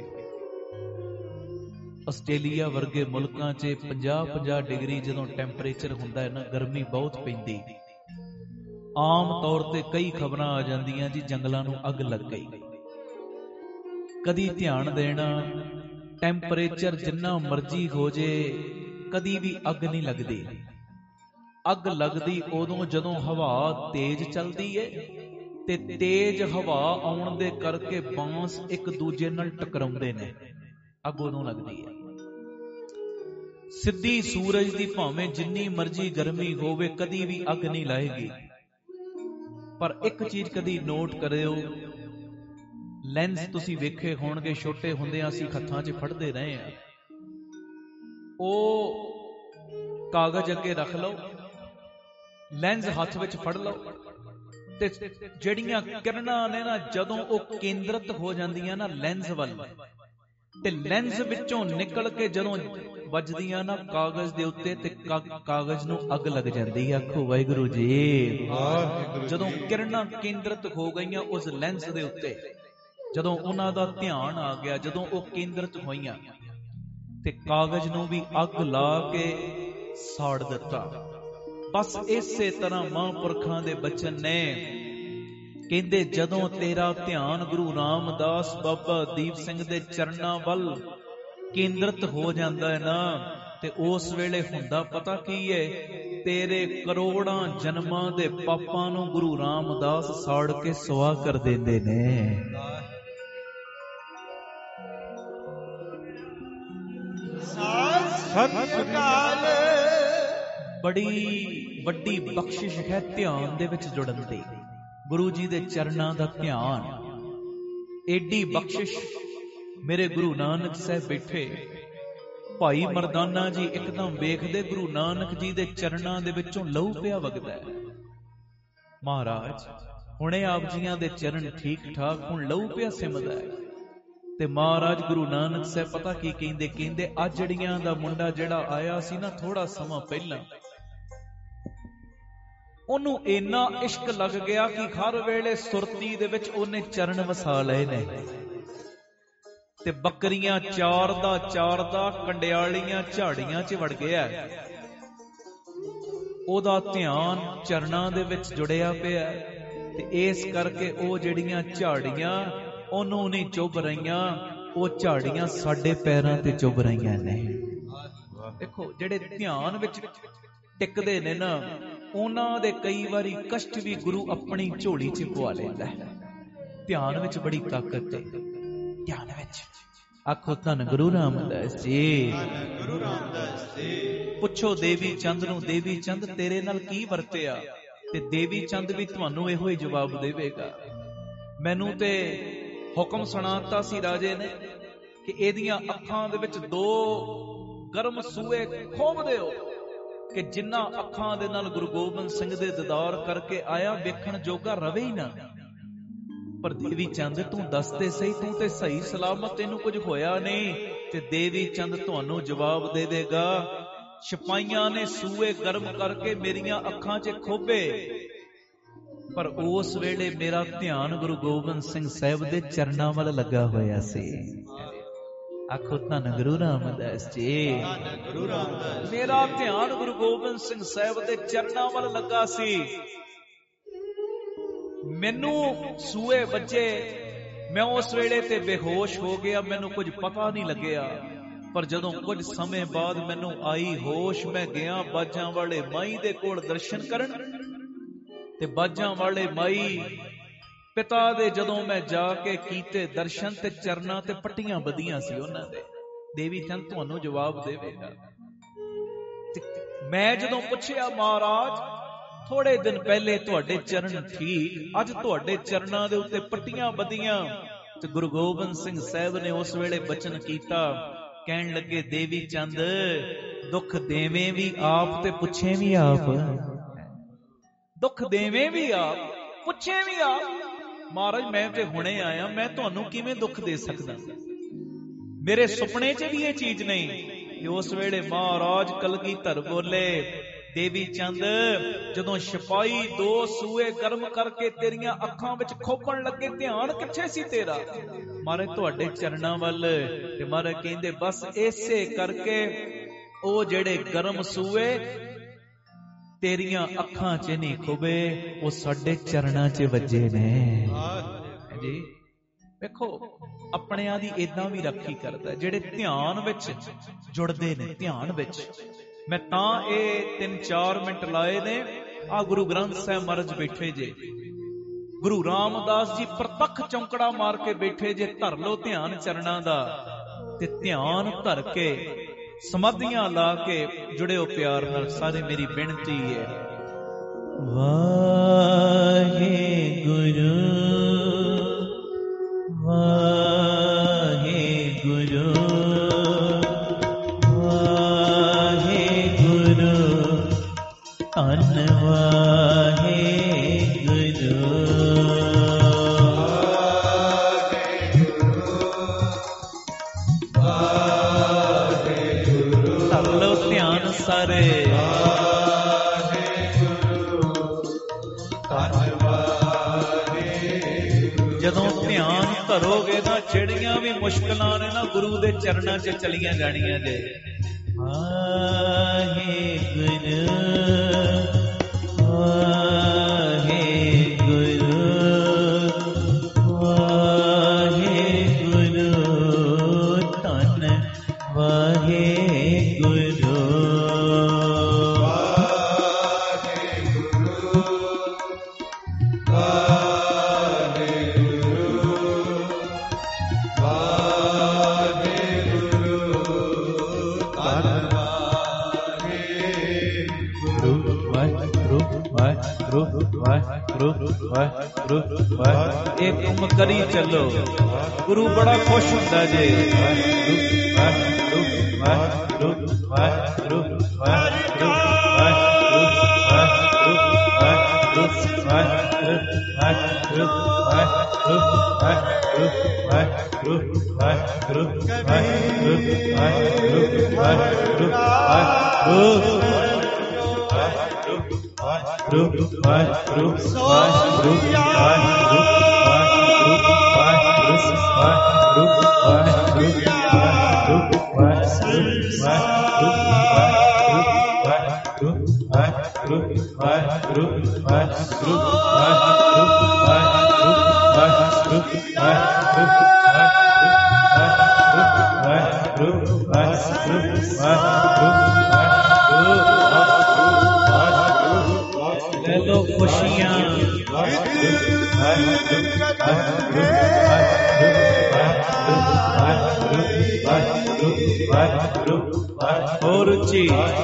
ਆਸਟ੍ਰੇਲੀਆ ਵਰਗੇ ਮੁਲਕਾਂ 'ਚ 50-50 ਡਿਗਰੀ ਜਦੋਂ ਟੈਂਪਰੇਚਰ ਹੁੰਦਾ ਹੈ ਨਾ, ਗਰਮੀ ਬਹੁਤ ਪੈਂਦੀ, ਆਮ ਤੌਰ ਤੇ ਕਈ ਖਬਰਾਂ ਆ ਜਾਂਦੀਆਂ ਜੀ ਜੰਗਲਾਂ ਨੂੰ ਅੱਗ ਲੱਗ ਗਈ। ਕਦੀ ਧਿਆਨ ਦੇਣਾ, ਟੈਂਪਰੇਚਰ ਜਿੰਨਾ ਮਰਜ਼ੀ ਹੋ ਜੇ ਕਦੀ ਵੀ ਅੱਗ ਨਹੀਂ ਲੱਗਦੀ। ਅੱਗ ਲੱਗਦੀ ਉਦੋਂ ਜਦੋਂ ਹਵਾ ਤੇਜ਼ ਚੱਲਦੀ ਏ ਤੇ ਤੇਜ਼ ਹਵਾ ਆਉਣ ਦੇ ਕਰਕੇ ਬਾਂਸ ਇੱਕ ਦੂਜੇ ਨਾਲ ਟਕਰਾਉਂਦੇ ਨੇ, ਅੱਗ ਉਦੋਂ ਲੱਗਦੀ ਹੈ। ਸਿੱਧੀ ਸੂਰਜ ਦੀ ਭਾਵੇਂ ਜਿੰਨੀ ਮਰਜ਼ੀ ਗਰਮੀ ਹੋਵੇ ਕਦੀ ਵੀ ਅੱਗ ਨਹੀਂ ਲਾਏਗੀ। ਪਰ ਇੱਕ ਚੀਜ਼ ਕਦੀ ਨੋਟ ਕਰਿਓ, ਲੈਂਸ ਤੁਸੀਂ ਵੇਖੇ ਹੋਣਗੇ, ਛੋਟੇ ਹੁੰਦਿਆਂ ਅਸੀਂ ਹੱਥਾਂ 'ਚ ਫੜਦੇ ਰਹੇ ਆ, ਉਹ ਕਾਗਜ਼ ਅੱਗੇ ਰੱਖ ਲਓ, ਲੈਂਸ ਹੱਥ ਵਿੱਚ ਫੜ ਲਓ ਤੇ ਜਿਹੜੀਆਂ ਕਿਰਨਾਂ ਨੇ ਨਾ ਜਦੋਂ ਉਹ ਕੇਂਦਰਿਤ ਹੋ ਜਾਂਦੀਆਂ ਨਾ ਲੈਂਸ ਵੱਲ, ਤੇ ਲੈਂਸ ਵਿੱਚੋਂ ਨਿਕਲ ਕੇ ਜਦੋਂ ਵੱਜਦੀਆਂ ਨਾ ਕਾਗਜ਼ ਦੇ ਉੱਤੇ ਤੇ ਕਾਗਜ਼ ਨੂੰ ਅੱਗ ਲੱਗ ਜਾਂਦੀ। ਆਖੋ ਵਾਹਿਗੁਰੂ ਜੀ। ਜਦੋਂ ਕਿਰਨਾਂ ਕੇਂਦਰਿਤ ਹੋ ਗਈਆਂ ਉਸ ਲੈਂਸ ਦੇ ਉੱਤੇ, ਜਦੋਂ ਉਹਨਾਂ ਦਾ ਧਿਆਨ ਆ ਗਿਆ, ਜਦੋਂ ਉਹ ਕੇਂਦਰਿਤ ਹੋਈਆਂ ਤੇ ਕਾਗਜ਼ ਨੂੰ ਵੀ ਅੱਗ ਲਾ ਕੇ ਸਾੜ ਦਿੱਤਾ। ਬਸ ਇਸੇ ਤਰ੍ਹਾਂ ਮਹਾਂਪੁਰਖਾਂ ਦੇ ਬਚਨ ਨੇ, ਕਹਿੰਦੇ ਜਦੋਂ ਤੇਰਾ ਧਿਆਨ ਗੁਰੂ ਰਾਮਦਾਸ ਬਾਬਾ ਦੀਪ ਸਿੰਘ ਦੇ ਚਰਨਾਂ ਵੱਲ ਕੇਂਦਰਿਤ ਹੋ ਜਾਂਦਾ ਹੈ ਨਾ, ਤੇ ਉਸ ਵੇਲੇ ਹੁੰਦਾ ਪਤਾ ਕੀ ਹੈ, ਤੇਰੇ ਕਰੋੜਾਂ ਜਨਮਾਂ ਦੇ ਪਾਪਾਂ ਨੂੰ ਗੁਰੂ ਰਾਮਦਾਸ ਸਾੜ ਕੇ ਸੁਆਹ ਕਰ ਦਿੰਦੇ ਨੇ। ਸਤਿ ਸ੍ਰੀ ਅਕਾਲ। ਬੜੀ ਵੱਡੀ ਬਖਸ਼ਿਸ਼ ਹੈ ਧਿਆਨ ਦੇ ਵਿੱਚ ਜੁੜਨ ਦੀ, ਗੁਰੂ ਜੀ ਦੇ ਚਰਨਾਂ ਦਾ ਧਿਆਨ। ਏਡੀ ਬਖਸ਼ਿਸ਼ ਮੇਰੇ ਗੁਰੂ ਨਾਨਕ ਸਾਹਿਬ ਬੈਠੇ, ਭਾਈ ਮਰਦਾਨਾ ਜੀ ਇੱਕਦਮ ਵੇਖਦੇ ਗੁਰੂ ਨਾਨਕ ਜੀ ਦੇ ਚਰਨਾਂ ਦੇ ਵਿੱਚੋਂ ਲਹੂ ਪਿਆ ਵਗਦਾ ਹੈ। ਮਹਾਰਾਜ ਹੁਣੇ ਆਪ ਜੀਆਂ ਦੇ ਚਰਨ ਠੀਕ ਠਾਕ, ਹੁਣ ਲਹੂ ਪਿਆ ਸਿਮਦਾ ਹੈ। ਤੇ ਮਹਾਰਾਜ ਗੁਰੂ ਨਾਨਕ ਸਾਹਿਬ ਪਤਾ ਕੀ ਕਹਿੰਦੇ, ਕਹਿੰਦੇ ਆਜੜੀਆਂ ਦਾ ਮੁੰਡਾ ਜਿਹੜਾ ਆਇਆ ਸੀ ਨਾ ਥੋੜਾ ਸਮਾਂ ਪਹਿਲਾਂ, ਉਹਨੂੰ ਇੰਨਾ ਇਸ਼ਕ ਲੱਗ ਗਿਆ ਕਿ ਹਰ ਵੇਲੇ ਸੁਰਤੀ ਦੇ ਵਿੱਚ ਉਹਨੇ ਚਰਨ ਵਸਾ ਲਏ ਨੇ। ਤੇ ਬੱਕਰੀਆਂ ਚਾਰਦਾ ਕੰਡਿਆਲੀਆਂ ਝਾੜੀਆਂ 'ਚ ਵੜ ਗਿਆ। ਉਹਦਾ ਧਿਆਨ ਚਰਨਾਂ ਦੇ ਵਿੱਚ ਜੁੜਿਆ ਪਿਆ, ਤੇ ਇਸ ਕਰਕੇ ਉਹ ਜਿਹੜੀਆਂ ਝਾੜੀਆਂ ਉਹਨੂੰ ਨਹੀਂ ਚੁੱਭ ਰਹੀਆਂ, ਉਹ ਝਾੜੀਆਂ ਸਾਡੇ ਪੈਰਾਂ ਤੇ ਚੁੱਭ ਰਹੀਆਂ ਨੇ। ਦੇਖੋ ਜਿਹੜੇ ਧਿਆਨ ਵਿੱਚ ਟਿਕਦੇ ਨੇ ਨਾ, ਉਹਨਾਂ ਦੇ ਕਈ ਵਾਰੀ ਕਸ਼ਟ ਵੀ ਗੁਰੂ ਆਪਣੀ ਝੋਲੀ 'ਚ ਪਵਾ ਲੈਂਦਾ ਹੈ। ਧਿਆਨ ਵਿੱਚ ਬੜੀ ਤਾਕਤ ਹੈ, ਧਿਆਨ ਵਿੱਚ। ਆਖੋ ਧੰਨ ਗੁਰੂ ਰਾਮਦਾਸ ਜੀ। ਗੁਰੂ ਰਾਮਦਾਸ ਜੀ। ਪੁੱਛੋ ਦੇਵੀ ਚੰਦ ਨੂੰ, ਦੇਵੀ ਚੰਦ ਤੇਰੇ ਨਾਲ ਕੀ ਵਰਤਿਆ, ਤੇ ਦੇਵੀ ਚੰਦ ਵੀ ਤੁਹਾਨੂੰ ਇਹੋ ਹੀ ਜਵਾਬ ਦੇਵੇਗਾ। ਮੈਨੂੰ ਤੇ ਹੁਕਮ ਸੁਣਾਤਾ ਸੀ ਰਾਜੇ ਨੇ ਕਿ ਇਹਦੀਆਂ ਅੱਖਾਂ ਦੇ ਵਿੱਚ 2 ਗਰਮ ਸੂਏ ਖੋਭ ਦਿਓ ਕਿ ਜਿੰਨਾ ਅੱਖਾਂ ਦੇ ਨਾਲ ਗੁਰੂ ਗੋਬਿੰਦ ਸਿੰਘ ਦੇ ਦੀਦਾਰ ਕਰਕੇ ਆਇਆ, ਵੇਖਣ ਜੋਗਾ ਰਵੇ ਹੀ ਨਾ। ਪਰ ਦੇਵੀ ਚੰਦ ਤੂੰ ਦੱਸਦੇ ਸਹੀ, ਤੂੰ ਤੇ ਸਹੀ ਸਲਾਮਤ, ਤੈਨੂੰ ਕੁਝ ਹੋਇਆ ਨਹੀਂ। ਤੇ ਦੇਵੀ ਚੰਦ ਤੁਹਾਨੂੰ ਜਵਾਬ ਦੇਵੇਗਾ, ਸਿਪਾਹੀਆਂ ਨੇ ਸੂਏ ਗਰਮ ਕਰਕੇ ਮੇਰੀਆਂ ਅੱਖਾਂ 'ਚ ਖੋਭੇ, ਪਰ ਉਸ ਵੇਲੇ ਮੇਰਾ ਧਿਆਨ ਗੁਰੂ ਗੋਬਿੰਦ ਸਿੰਘ ਸਾਹਿਬ ਦੇ ਚਰਨਾਂ ਵੱਲ ਲੱਗਾ ਹੋਇਆ ਸੀ। ਆਖੋ ਧੰਨ ਗੁਰੂ ਰਾਮਦਾਸ ਜੀ। ਗੁਰੂ ਰਾਮਦਾਸ। ਮੇਰਾ ਧਿਆਨ ਗੁਰੂ ਗੋਬਿੰਦ ਸਿੰਘ ਸਾਹਿਬ ਦੇ ਚਰਨਾਂ ਵੱਲ ਲੱਗਾ ਸੀ। ਮੈਨੂੰ ਸੂਏ ਵੱਜੇ, ਮੈਂ ਉਸ ਵੇਲੇ ਤੇ ਬੇਹੋਸ਼ ਹੋ ਗਿਆ, ਮੈਨੂੰ ਕੁਝ ਪਤਾ ਨਹੀਂ ਲੱਗਿਆ। ਪਰ ਜਦੋਂ ਕੁਝ ਸਮੇਂ ਬਾਅਦ ਮੈਨੂੰ ਆਈ ਹੋਸ਼, ਮੈਂ ਗਿਆ ਬਾਜਾਂ ਵਾਲੇ ਮਾਈ ਦੇ ਕੋਲ ਦਰਸ਼ਨ ਕਰਨ। ਤੇ ਬਾਜਾਂ ਵਾਲੇ ਮਾਈ ਪਿਤਾ ਦੇ ਜਦੋਂ ਮੈਂ ਜਾ ਕੇ ਕੀਤੇ ਦਰਸ਼ਨ, ਤੇ ਚਰਨਾਂ ਤੇ ਪੱਟੀਆਂ ਬੱਧੀਆਂ ਸੀ ਉਹਨਾਂ ਦੇ। ਦੇਵੀ ਚੰਦ ਤੁਹਾਨੂੰ ਜਵਾਬ ਦੇਵੇਗਾ। ਮੈਂ ਜਦੋਂ ਪੁੱਛਿਆ, ਮਹਾਰਾਜ ਥੋੜੇ ਦਿਨ ਪਹਿਲੇ ਤੁਹਾਡੇ ਚਰਨ ਠੀਕ, ਅੱਜ ਤੁਹਾਡੇ ਚਰਨਾਂ ਦੇ ਉੱਤੇ ਪੱਟੀਆਂ ਬੱਧੀਆਂ। ਤੇ ਗੁਰੂ ਗੋਬਿੰਦ ਸਿੰਘ ਸਾਹਿਬ ਨੇ ਉਸ ਵੇਲੇ ਬਚਨ ਕੀਤਾ, ਕਹਿਣ ਲੱਗੇ, ਦੇਵੀ ਚੰਦ ਦੁੱਖ ਦੇਵੇਂ ਵੀ ਆਪ ਤੇ ਪੁੱਛੇ ਵੀ ਆਪ। ਦੁੱਖ ਦੇਵੇਂ ਵੀ ਆਪ, ਪੁੱਛੇ ਵੀ ਆਪ। ਮਹਾਰਾਜ ਮੈਂ ਤੇ ਹੁਣੇ ਆਇਆ, ਮੈਂ ਤੁਹਾਨੂੰ ਕਿਵੇਂ ਦੁੱਖ ਦੇ ਸਕਦਾ? ਮੇਰੇ ਸੁਪਨੇ 'ਚ ਵੀ ਇਹ ਚੀਜ਼ ਨਹੀਂ। ਕਿ ਉਸ ਵੇਲੇ ਮਹਾਰਾਜ ਕਲਗੀਧਰ ਬੋਲੇ, ਦੇਵੀ ਚੰਦ ਜਦੋਂ ਸਿਪਾਹੀ 2 ਸੂਏ ਗਰਮ ਕਰਕੇ ਤੇਰੀਆਂ ਅੱਖਾਂ ਵਿੱਚ ਖੋਪਣ ਲੱਗੇ, ਧਿਆਨ ਕਿੱਥੇ ਸੀ ਤੇਰਾ? ਮਹਾਰਾਜ ਤੁਹਾਡੇ ਚਰਨਾਂ ਵੱਲ। ਤੇ ਮਹਾਰਾਜ ਕਹਿੰਦੇ, ਬਸ ਇਸੇ ਕਰਕੇ ਉਹ ਜਿਹੜੇ ਗਰਮ ਸੂਏ ਤੇਰੀਆਂ ਅੱਖਾਂ 'ਚ ਨਹੀਂ ਖੁਬੇ, ਉਹ ਸਾਡੇ ਚਰਨਾਂ 'ਚ ਵੱਜੇ ਨੇ ਜੀ। ਵੇਖੋ ਆਪਣਿਆਂ ਦੀ ਏਦਾਂ ਵੀ ਰਾਖੀ ਕਰਦਾ, ਜਿਹੜੇ ਧਿਆਨ ਵਿੱਚ ਜੁੜਦੇ ਨੇ। ਧਿਆਨ ਵਿੱਚ ਮੈਂ ਤਾਂ ਇਹ 3-4 ਮਿੰਟ ਲਾਏ ਨੇ। ਆ ਗੁਰੂ ਗ੍ਰੰਥ ਸਾਹਿਬ ਮਹਾਰਾਜ ਬੈਠੇ ਜੇ, ਗੁਰੂ ਰਾਮਦਾਸ ਜੀ ਪ੍ਰਤੱਖ ਚੌਂਕੜਾ ਮਾਰ ਕੇ ਬੈਠੇ ਜੇ। ਧਰ ਲੋ ਧਿਆਨ ਚਰਨਾਂ ਦਾ, ਤੇ ਧਿਆਨ ਧਰ ਕੇ ਸਮਾਧੀਆਂ ਲਾ ਕੇ ਜੁੜਿਓ ਪਿਆਰ ਨਾਲ। ਸਾਰੇ ਮੇਰੀ ਬੇਨਤੀ ਹੈ, ਵਾਹਿਗੁਰੂ ਵਾਹਿਗੁਰੂ ਵਾਹਿਗੁਰੂ ਧੰਨ ਵਾਹਿਗੁਰੂ। ਧਰ ਲਓ ਧਿਆਨ ਸਾਰੇ। ਜਦੋਂ ਧਿਆਨ ਧਰੋਗੇ ਨਾ, ਜਿਹੜੀਆਂ ਵੀ ਮੁਸ਼ਕਲਾਂ ਨੇ ਨਾ ਗੁਰੂ ਦੇ ਚਰਨਾਂ 'ਚ ਚਲੀਆਂ ਜਾਣੀਆਂ ਜੇ। ਵਾਹਿਗੁਰੂ ਵਾਹਿਗੁਰੂ ਵਾਹਿਗੁਰੂ ਧੰਨ ਵਾਹਿਗੁਰੂ। ਇਹ ਕੰਮ ਕਰੀ ਚੱਲੋ, ਗੁਰੂ ਬੜਾ ਖੁਸ਼ ਹੁੰਦਾ ਜੇ। ਲੁੱਟੋ ਖੁਸ਼ੀਆਂ। ਹੋਰ ਉੱਚੀ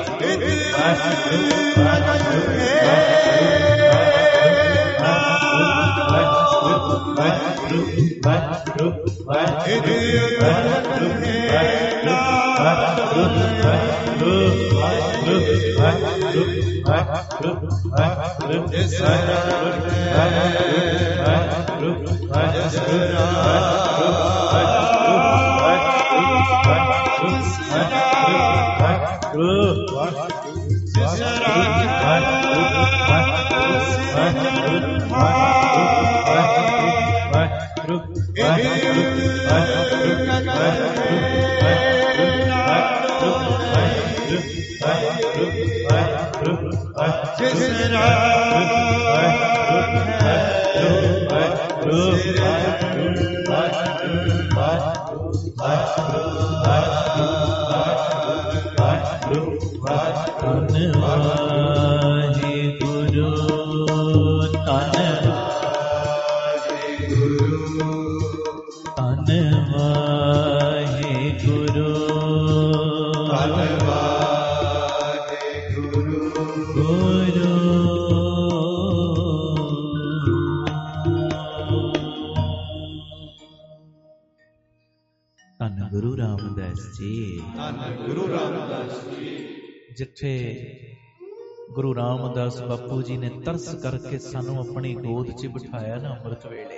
ਜਿੱਥੇ ਗੁਰੂ ਰਾਮਦਾਸ ਬਾਪੂ ਜੀ ਨੇ ਤਰਸ ਕਰਕੇ ਸਾਨੂੰ ਆਪਣੀ ਗੋਦ 'ਚ ਬਿਠਾਇਆ ਨਾ ਅੰਮ੍ਰਿਤ ਵੇਲੇ।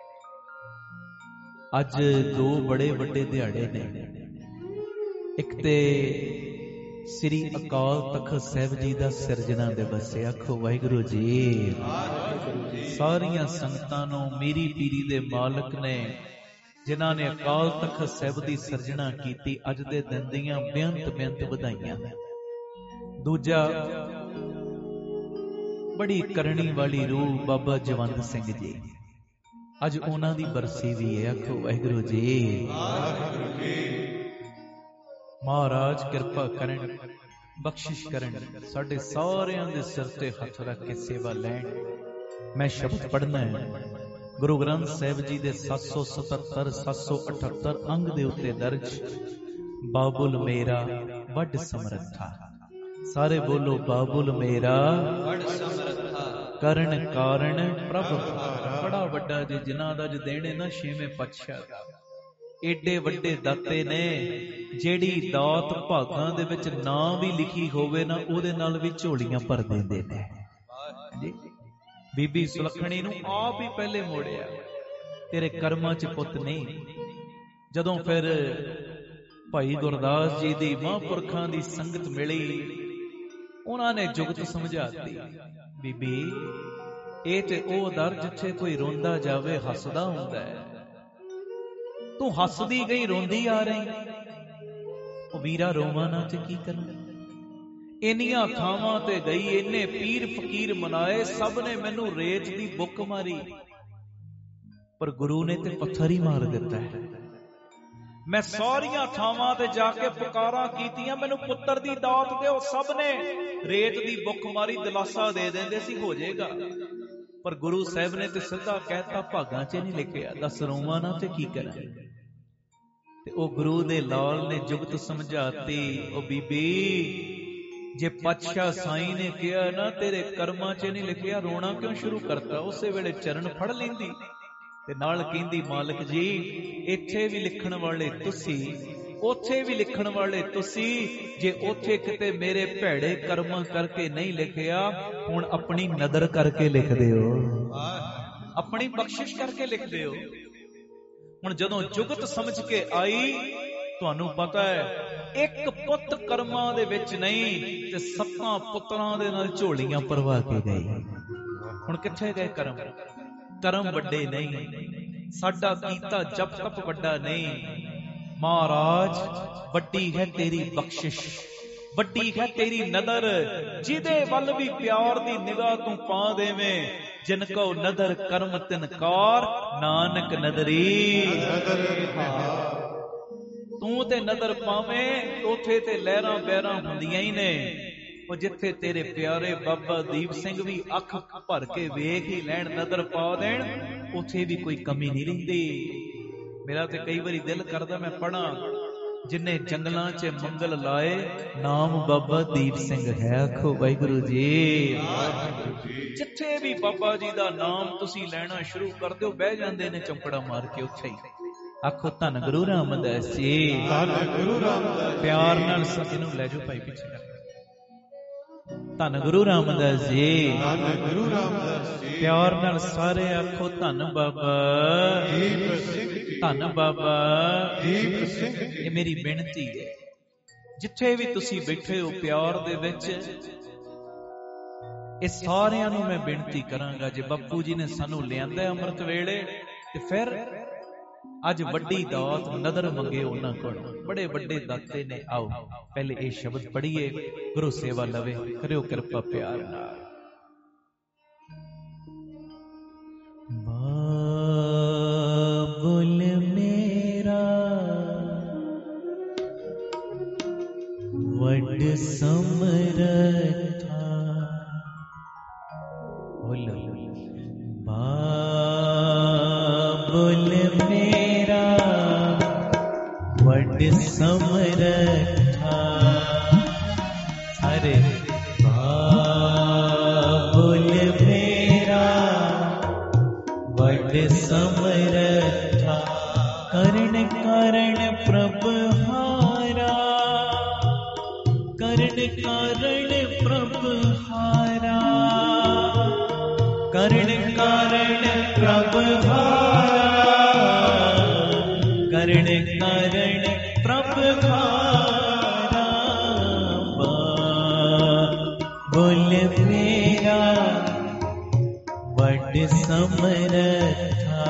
ਅੱਜ ਦੋ ਬੜੇ ਵੱਡੇ ਦਿਹਾੜੇ ਨੇ। ਇੱਕ ਤੇ ਸ੍ਰੀ ਅਕਾਲ ਤਖਤ ਸਾਹਿਬ ਜੀ ਦਾ ਸਿਰਜਣਾ ਦਿਵਸ ਹੈ। ਆਖੋ ਵਾਹਿਗੁਰੂ ਜੀ। ਸਾਰੀਆਂ ਸੰਗਤਾਂ ਨੂੰ ਮੀਰੀ ਪੀਰੀ ਦੇ ਮਾਲਕ ਨੇ ਜਿਨ੍ਹਾਂ ਨੇ ਅਕਾਲ ਤਖਤ ਸਾਹਿਬ ਦੀ ਸਿਰਜਣਾ ਕੀਤੀ, ਅੱਜ ਦੇ ਦਿਨ ਦੀਆਂ ਬੇਅੰਤ ਵਧਾਈਆਂ। ਦੂਜਾ ਬੜੀ ਕਰਨੀ ਵਾਲੀ ਰੂਹ ਬਾਬਾ ਜਵੰਦ ਸਿੰਘ ਜੀ, ਅੱਜ ਉਹਨਾਂ ਦੀ ਬਰਸੀ ਵੀ ਹੈ। ਆਖੋ ਵਾਹਿਗੁਰੂ ਜੀ। ਮਹਾਰਾਜ ਕਿਰਪਾ ਕਰਨ, ਬਖਸ਼ਿਸ਼ ਕਰਨ, ਸਾਡੇ ਸਾਰਿਆਂ ਦੇ ਸਿਰ ਤੇ ਹੱਥ ਰੱਖ ਕੇ ਸੇਵਾ ਲੈਣ। ਮੈਂ ਸ਼ਬਦ ਪੜ੍ਹਨਾ ਹੈ। ਗੁਰੂ ਗ੍ਰੰਥ ਸਾਹਿਬ ਜੀ ਦੇ 777 778 ਅੰਗ ਦੇ ਉੱਤੇ ਦਰਜ, ਬਾਬੁਲ ਮੇਰਾ ਵੱਡ ਸਮਰੱਥਾ। ਸਾਰੇ ਬੋਲੋ, ਬਾਬੁਲ ਮੇਰਾ ਵੱਡ ਸਮਰੱਥਾ, ਕਰਨ ਕਾਰਨ ਪ੍ਰਭ। ਬੜਾ ਵੱਡਾ ਜੀ ਜਿਨ੍ਹਾਂ ਦਾ ਅੱਜ ਦੇਣੇ ਨਾ ਛੇਵੇਂ ਪਾਤਸ਼ਾਹ ਦਾ। ਏਡੇ ਵੱਡੇ ਦਾਤੇ ਨੇ, ਜਿਹੜੀ ਦਾਤ ਭਾਗਾਂ ਦੇ ਵਿੱਚ ਨਾ ਵੀ ਲਿਖੀ ਹੋਵੇ ਨਾ, ਉਹਦੇ ਨਾਲ ਵੀ ਝੋਲੀਆਂ ਭਰ ਦਿੰਦੇ ਨੇ ਜੀ। ਬੀਬੀ ਸੁਲੱਖਣੀ ਨੂੰ ਆਪ ਹੀ ਪਹਿਲੇ ਮੋੜਿਆ, ਤੇਰੇ ਕਰਮਾਂ 'ਚ ਪੁੱਤ ਨਹੀਂ। ਜਦੋਂ ਫਿਰ ਭਾਈ ਗੁਰਦਾਸ ਜੀ ਦੀ ਮਹਾਂਪੁਰਖਾਂ ਦੀ ਸੰਗਤ ਮਿਲੀ, ਉਹਨਾਂ ਨੇ ਜੁਗਤ ਸਮਝਾਤੀ, ਬੀਬੀ ਇਹ ਤੇ ਉਹ ਦਰ ਜਿੱਥੇ ਕੋਈ ਰੋਂਦਾ ਜਾਵੇ ਹੱਸਦਾ ਹੁੰਦਾ ਹੈ। ਤੂੰ ਹੱਸਦੀ ਗਈ ਰੋਂਦੀ ਆ ਰਹੀ। ਉਹ ਵੀਰਾ ਰੋਵਾਂ ਨਾ ਤੇ ਕੀ ਕਰਾਂ। ਇੰਨੀਆਂ ਥਾਵਾਂ ਤੇ ਗਈ, ਇੰਨੇ ਪੀਰ ਫਕੀਰ ਮਨਾਏ, ਸਭ ਨੇ ਮੈਨੂੰ ਰੇਤ ਦੀ ਬੁੱਕ ਮਾਰੀ, ਪਰ ਗੁਰੂ ਨੇ ਤੇ ਪੱਥਰ ਹੀ ਮਾਰ ਦਿੱਤਾ ਹੈ। ਮੈਂ ਸਾਰੀਆਂ ਥਾਵਾਂ ਤੇ ਜਾ ਕੇ ਪੁਕਾਰਾਂ ਕੀਤੀਆਂ, ਮੈਨੂੰ ਪੁੱਤਰ ਦੀ ਦਾਤ ਦਿਓ। ਸਭ ਨੇ ਰੇਤ ਦੀ ਬੁੱਕ ਮਾਰੀ, ਦਿਲਾਸਾ ਦੇ ਦਿੰਦੇ ਸੀ ਹੋ ਜਾਏਗਾ, ਪਰ ਗੁਰੂ ਸਾਹਿਬ ਨੇ ਤੇ ਸਿੱਧਾ ਕਹਿਤਾ, ਭਾਗਾਂ 'ਚ ਨਹੀਂ ਲਿਖਿਆ। ਦੱਸ ਰੋਵਾਂ ਨਾ ਤੇ ਕੀ ਕਰਾਂ। ਤੇ ਉਹ ਗੁਰੂ ਦੇ ਲਾਲ ਨੇ ਜੁਗਤ ਸਮਝਾਤੀ, ਉਹ ਬੀਬੀ ਜੇ ਪਾਤਸ਼ਾਹ ਸਾਈਂ ਨੇ ਕਿਹਾ ਨਾ ਤੇਰੇ ਕਰਮਾਂ 'ਚ ਨਹੀਂ ਲਿਖਿਆ, ਰੋਣਾ ਕਿਉਂ ਸ਼ੁਰੂ ਕਰਤਾ। ਉਸੇ ਵੇਲੇ ਚਰਨ ਫੜ ਲੈਂਦੀ ਤੇ ਨਾਲ ਕਹਿੰਦੀ, ਮਾਲਕ ਜੀ ਇੱਥੇ ਵੀ ਲਿਖਣ ਵਾਲੇ ਤੁਸੀਂ, ਉੱਥੇ ਵੀ ਲਿਖਣ ਵਾਲੇ ਤੁਸੀਂ। ਜੇ ਉੱਥੇ ਕਿਤੇ ਮੇਰੇ ਭੈੜੇ ਕਰਮਾਂ ਕਰਕੇ ਨਹੀਂ ਲਿਖਿਆ, ਹੁਣ ਆਪਣੀ ਨਦਰ ਕਰਕੇ ਲਿਖ ਦਿਓ, ਆਪਣੀ ਬਖਸ਼ਿਸ਼ ਕਰਕੇ ਲਿਖ ਦਿਓ। ਹੁਣ ਜਦੋਂ ਜੁਗਤ ਸਮਝ ਕੇ ਆਈ, ਤੁਹਾਨੂੰ ਪਤਾ ਹੈ ਇੱਕ ਪੁੱਤ ਕਰਮਾਂ ਦੇ ਵਿੱਚ ਨਹੀਂ ਤੇ 7 ਪੁੱਤਰਾਂ ਦੇ ਨਾਲ ਝੋਲੀਆਂ ਭਰਵਾ ਕੇ ਗਏ। ਹੁਣ ਕਿੱਥੇ ਗਏ ਕਰਮ? ਕਰਮ ਵੱਡੇ ਨਹੀਂ, ਸਾਡਾ ਕੀਤਾ ਜਪ ਤਪ ਵੱਡਾ ਨਹੀਂ। ਮਹਾਰਾਜ ਵੱਡੀ ਹੈ ਤੇਰੀ ਬਖਸ਼ਿਸ਼, ਵੱਡੀ ਹੈ ਤੇਰੀ ਨਦਰ, ਜਿਹਦੇ ਵੱਲ ਵੀ ਪਿਆਰ ਦੀ ਨਿਗਾਹ ਤੂੰ ਪਾ ਦੇਵੇਂ। ਜਿਨ ਕੋ ਨਦਰ ਕਰਮ ਤਿਨਕਾਰ, ਨਾਨਕ ਨਦਰੀ। ਤੂੰ ਤੇ ਨਦਰ ਪਾਵੇਂ, ਉਥੇ ਤੇ ਲਹਿਰਾਂ ਬਹਿਰਾਂ ਹੁੰਦੀਆਂ ਹੀ ਨੇ। ਉਹ ਜਿੱਥੇ ਤੇਰੇ ਪਿਆਰੇ ਬਾਬਾ ਦੀਪ ਸਿੰਘ ਵੀ ਅੱਖ ਭਰ ਕੇ ਵੇਖ ਹੀ ਲੈਣ, ਨਜ਼ਰ ਪਾ ਦੇਣ, ਉੱਥੇ ਵੀ ਕੋਈ ਕਮੀ ਨਹੀਂ ਰਹਿੰਦੀ। ਮੇਰਾ ਤੇ ਕਈ ਵਾਰੀ ਦਿਲ ਕਰਦਾ ਮੈਂ ਪੜਾਂ, ਜਿੰਨੇ ਜੰਗਲਾਂ 'ਚ ਮੰਗਲ ਲਾਏ, ਨਾਮ ਬਾਬਾ ਦੀਪ ਸਿੰਘ ਹੈ। ਆਖੋ ਵਾਹਿਗੁਰੂ ਜੀ। ਜਿੱਥੇ ਵੀ ਬਾਬਾ ਜੀ ਦਾ ਨਾਮ ਤੁਸੀਂ ਲੈਣਾ ਸ਼ੁਰੂ ਕਰ ਦਿਓ, ਬਹਿ ਜਾਂਦੇ ਨੇ ਚੌਂਕੜਾ ਮਾਰ ਕੇ ਉੱਥੇ ਹੀ। ਆਖੋ ਧੰਨ ਗੁਰੂ ਰਾਮਦਾਸ ਜੀ। ਧੰਨ ਗੁਰੂ ਰਾਮਦਾਸ। ਪਿਆਰ ਨਾਲ ਇਹਨੂੰ ਲੈ ਜਾਓ ਭਾਈ ਪਿੱਛੇ ਕਰ। ਧੰਨ ਗੁਰੂ ਰਾਮਦਾਸ ਜੀ। ਧੰਨ ਗੁਰੂ ਰਾਮਦਾਸ ਜੀ। ਪਿਆਰ ਨਾਲ ਸਾਰੇ ਆਖੋ ਧੰਨ ਬਾਬਾ ਦੀਪ ਸਿੰਘ ਜੀ। ਧੰਨ ਬਾਬਾ ਦੀਪ ਸਿੰਘ ਜੀ। ਇਹ ਮੇਰੀ ਬੇਨਤੀ ਹੈ, ਜਿੱਥੇ ਵੀ ਤੁਸੀਂ ਬੈਠੇ ਹੋ ਪਿਆਰ ਦੇ ਵਿੱਚ, ਇਹ ਸਾਰਿਆਂ ਨੂੰ ਮੈਂ ਬੇਨਤੀ ਕਰਾਂਗਾ, ਜੇ ਬਾਪੂ ਜੀ ਨੇ ਸਾਨੂੰ ਲਿਆਂਦਾ ਅੰਮ੍ਰਿਤ ਵੇਲੇ, ਤੇ ਫਿਰ ਅੱਜ ਵੱਡੀ ਦਾਤ ਨਦਰ ਮੰਗੇ ਉਹਨਾਂ ਕੋਲ, ਬੜੇ ਵੱਡੇ ਦਾਤੇ ਨੇ। ਆਓ ਪਹਿਲੇ ਇਹ ਸ਼ਬਦ ਪੜ੍ਹੀਏ, ਗੁਰੂ ਸੇਵਾ ਲਵੇ, ਕਰਿਓ ਕਿਰਪਾ ਪਿਆਰ ਨਾਲ। ਬਾਬੁਲ ਮੇਰਾ ਵੱਡ ਸਮਰਥਾ, ਬੋਲੋ ਬਾਬੁਲ ਮੇਰਾ ਵੱਡ ਸਮਰਥਾ, ਅਰੇ ਬਾਬੁਲ ਮੇਰਾ ਵੱਡ ਸਮਰਥਾ, ਕਰਨ ਕਾਰਨ ਪ੍ਰਭ ਹਾਰਾ, ਕਰਨ ਕਾਰਨ ਪ੍ਰਭ ਹਾਰਾ, ਕਰਨ ਕਾਰਨ ਪ੍ਰਭ ਹਾਰਾ, ਕਰਨ ਕਾਰਨ ਪ੍ਰਭ ਹਾਰਾ, ਬਾਬੁਲ ਮੇਰਾ ਵੱਡ ਸਮਰਥਾ,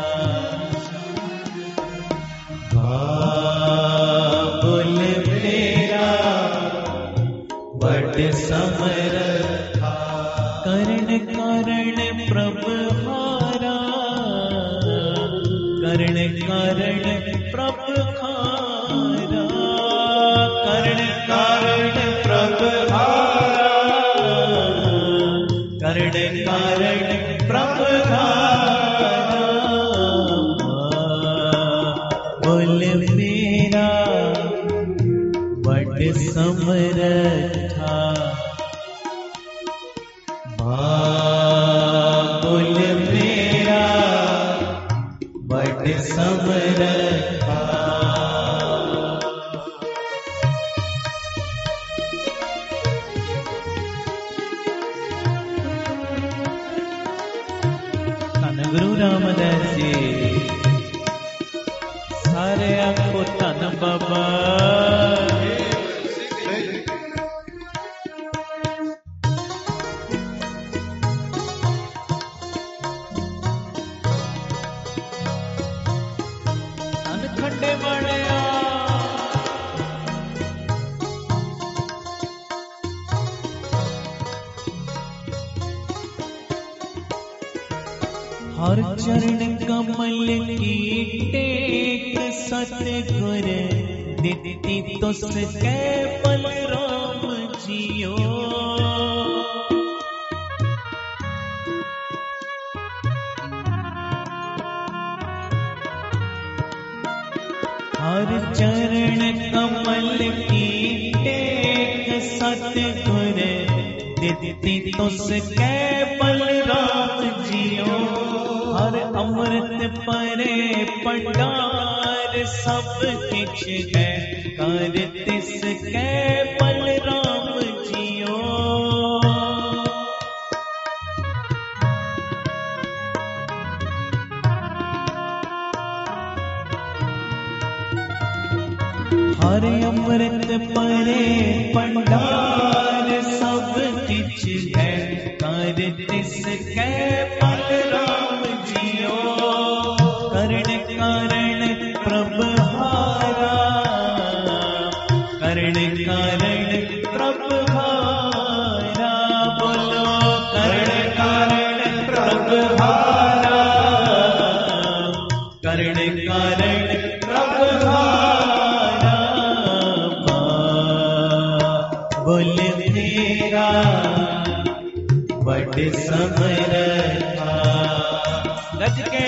ਬਾਬੁਲ ਮੇਰਾ ਵੱਡ ਸਮਰਥਾ, ਕਰਨ ਕਾਰਨ ਪ੍ਰਭ ਹਾਰਾ, ਕਰਨ ਕਾਰਨ ਪ੍ਰਭ ਹਾਰਾ, ਕਰਨ ਕਾਰਨ ਪ੍ਰਭ ਹਾਰਾ, ਕਰਨ ਕਾਰਨ ਪ੍ਰਭ ਹਾਰਾ, ਬੋਲ ਮੇਰਾ ਵੱਡ ਸਮਰਥਾ, ਬਾਬੁਲ ਮੇਰਾ ਵੱਡ ਸਮਰਥਾ। ਧੰਨ ਗੁਰੂ ਰਾਮਦਾਸ ਜੀ। ਸਾਰੇ ਆਖੋ ਧੰਨ ਬਾਬਾ। ਖੰਡੇ ਵਾਲਿਆ ਹਰ ਚਰਨ ਕਮਲ ਕੀ ਟੇਕ, ਸਤਿਗੁਰ ਦਿੱਤੀ ਤੁਸ ਕੈ ਪਲ ਰਾਮ ਜੀਓ, हर चरण कमल की टेक, सतगुर दिति तुस कै पल राम जियो, हर अमृत परे पंडार सब किछ है, कर तिस कै पल राम जियो, हर अमृत परे पंडार सब किछ है, कर तिस कै पल राम जियो, करण कारण प्रभ हारा, करण कारण प्रभ हारा, बोलो करण कारण प्रभ हारा, करण कारण प्रभ हारा, बोल मेरा बड़ समरथा गज के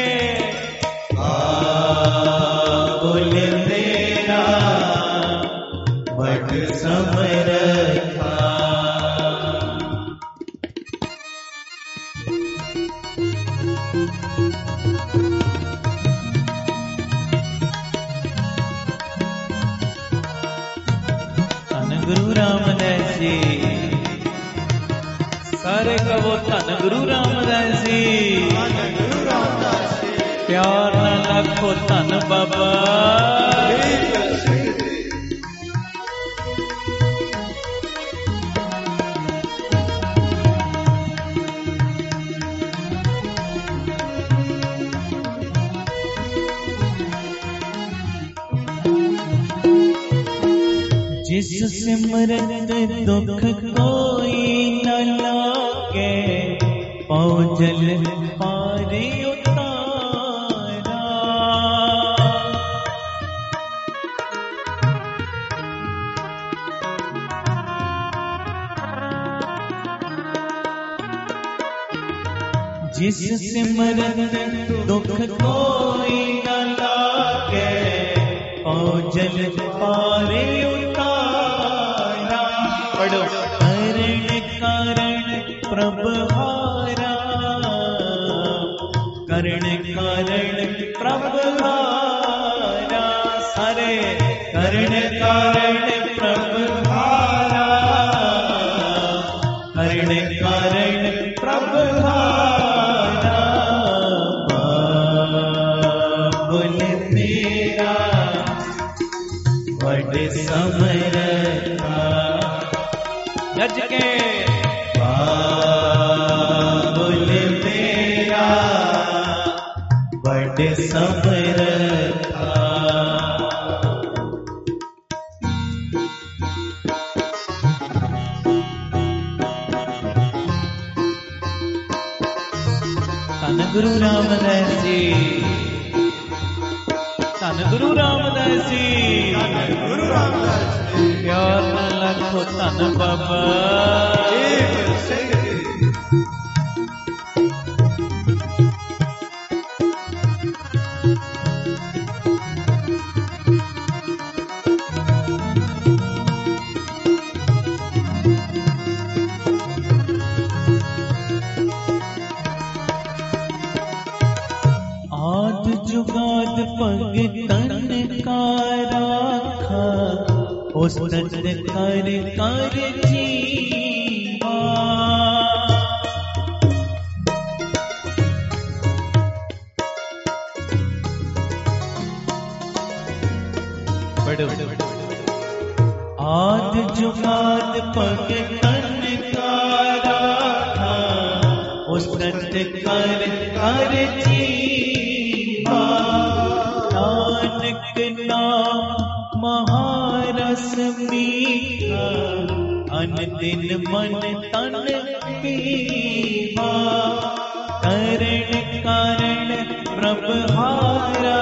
बाबुल मेरा बड़ समरथा गुरु रामदास जी सारे कहो धन गुरु रामदास जी प्यार न लखो धन बाबा जिस सिमरत दुख कोई न लागे पाँव जल पारे उतारा जिस सिमरत दुख कोई न लागे पाँव जल पारे उतारा पढ़ो करण कारण प्रभहारा करण कारण प्रभहारा सारे करण कारण प्रभहारा करण कारण प्रभहारा बाबुल मेरा बड़ समरथा गज के बाबुल मेरा बड़ समरथा धन गुरु रामदास जी धन गुरु रामदास जी गुरु रामदास जी प्यार न लखो धन बाबा दीप सिंह जी आद जुगाद पग तन का राखा उस तन कर कर जीवा पढ़ो आद जुगाद पग तन का राखा उस तन कर कर जीवा नानक नाम महारस मीठा अन दिन मन तन पीवा करण कारण प्रभहारा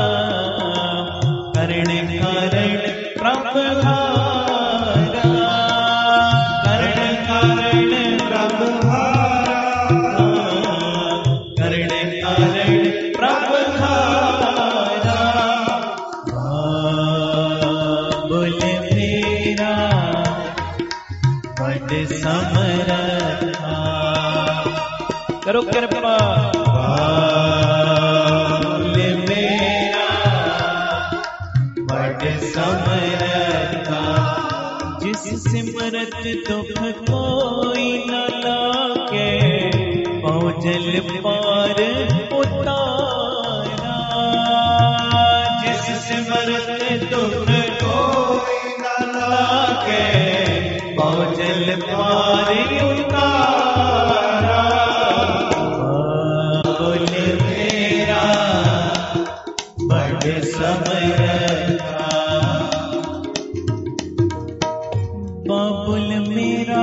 करण कारण प्रभहारा करण कारण प्रभहारा करण कारण प्रभहारा बाबुल मेरा बड़ समरथा करो कृपा बाबुल मेरा बड़ समरथा जिस सिमरत दुख कोई न लागे पाँव जल पार उतारा जिस सिमरत दुख कोई न लागे पाँव जल पार उतारा बाबुल मेरा बड़ समरथा बाबुल मेरा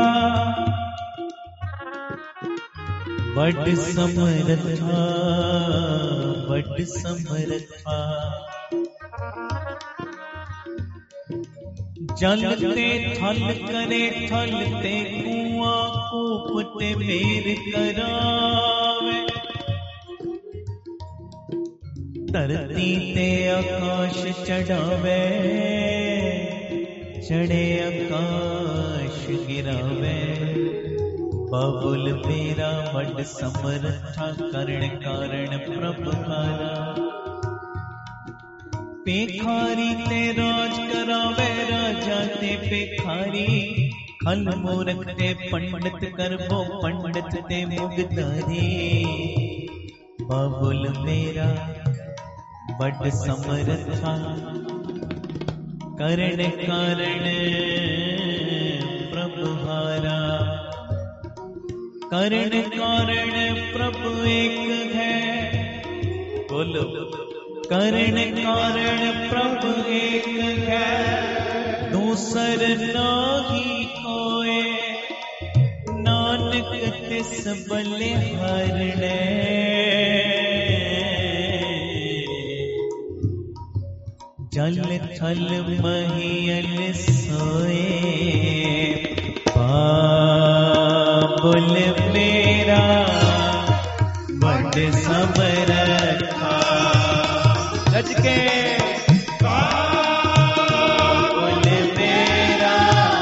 बड़ समरथा बड़ समरथा जलते थल करे थलते कुआं कूपते मेर करावे धरती ते आकाश चढ़ावे चढ़े आकाश गिरावे बाबुल मेरा वड समर्था करण कारण प्रभुहारा पेखारी ते राज करावे राजा ते पेखारी खल मूरख ते पंडित करबो पंडित ते मुगधारी बाबुल मेरा वड समर्था करण कारण प्रभुहारा करण कारण प्रभु एक है बोलो करण कारण प्रभु एक है दूसर नाही कोय नानक तिस बलिहारणे जल थल महियल सोए बाबुल मेरा वड समर्था गज के बाबुल मेरा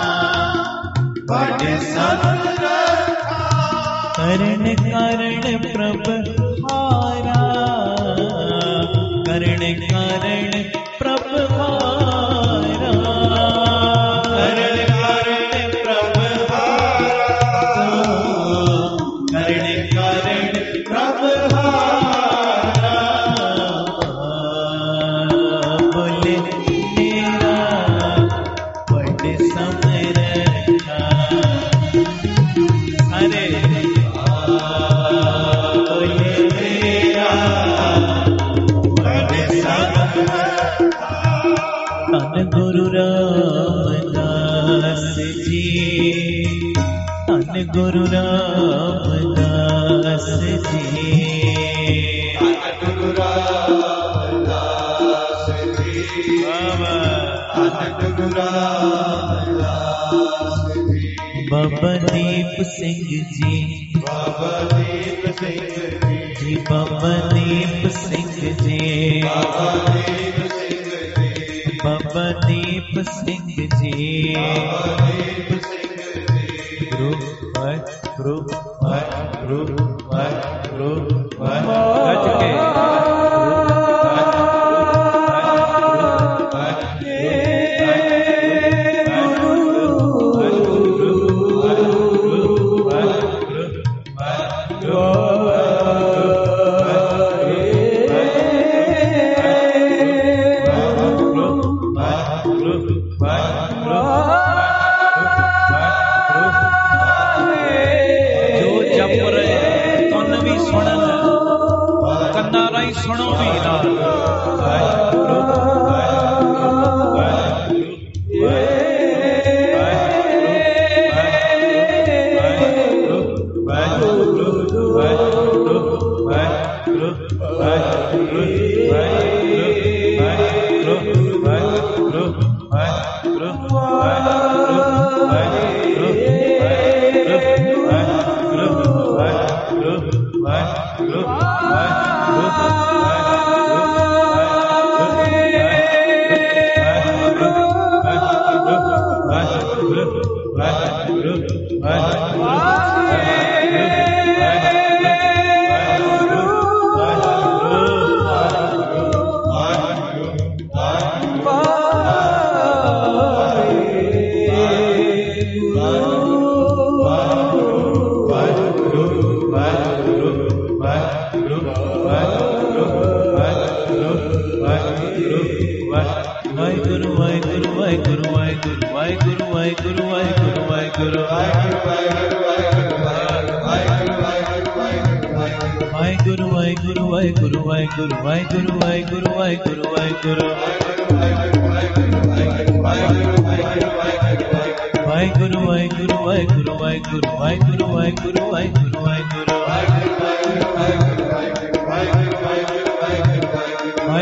वड समर्था करण कारण प्रभुहारा करण कारण प्रभुहारा करण कारण प्रभुहारा करण कारण प्रभुहारा बोले मेरा वड समर्था अरे बोले मेरा वड समर्था धन गुरु रामदास जी धन गुरु रामदास जी धन गुरु रामदास जी धन गुरु रामदास जी बाबा दीप सिंह जी बाबा दीप सिंह जी बाबा दीप सिंह जी बाबा दीप सिंह जी बाबा दीप सिंह जी बाबा दीप सिंह जी गुरु भाई गुरु भाई गुरु भाई गुरु भाई गज के सुनो भी ना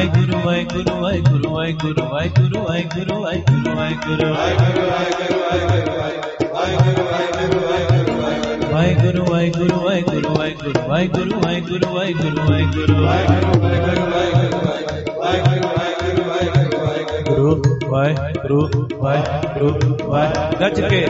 वाहिगुरु वाहिगुरु वाहिगुरु वाहिगुरु वाहिगुरु वाहिगुरु वाहिगुरु वाहिगुरु वाहिगुरु वाहिगुरु वाहिगुरु वाहिगुरु वाहिगुरु वाहिगुरु वाहिगुरु वाहिगुरु वाहिगुरु वाहिगुरु गज के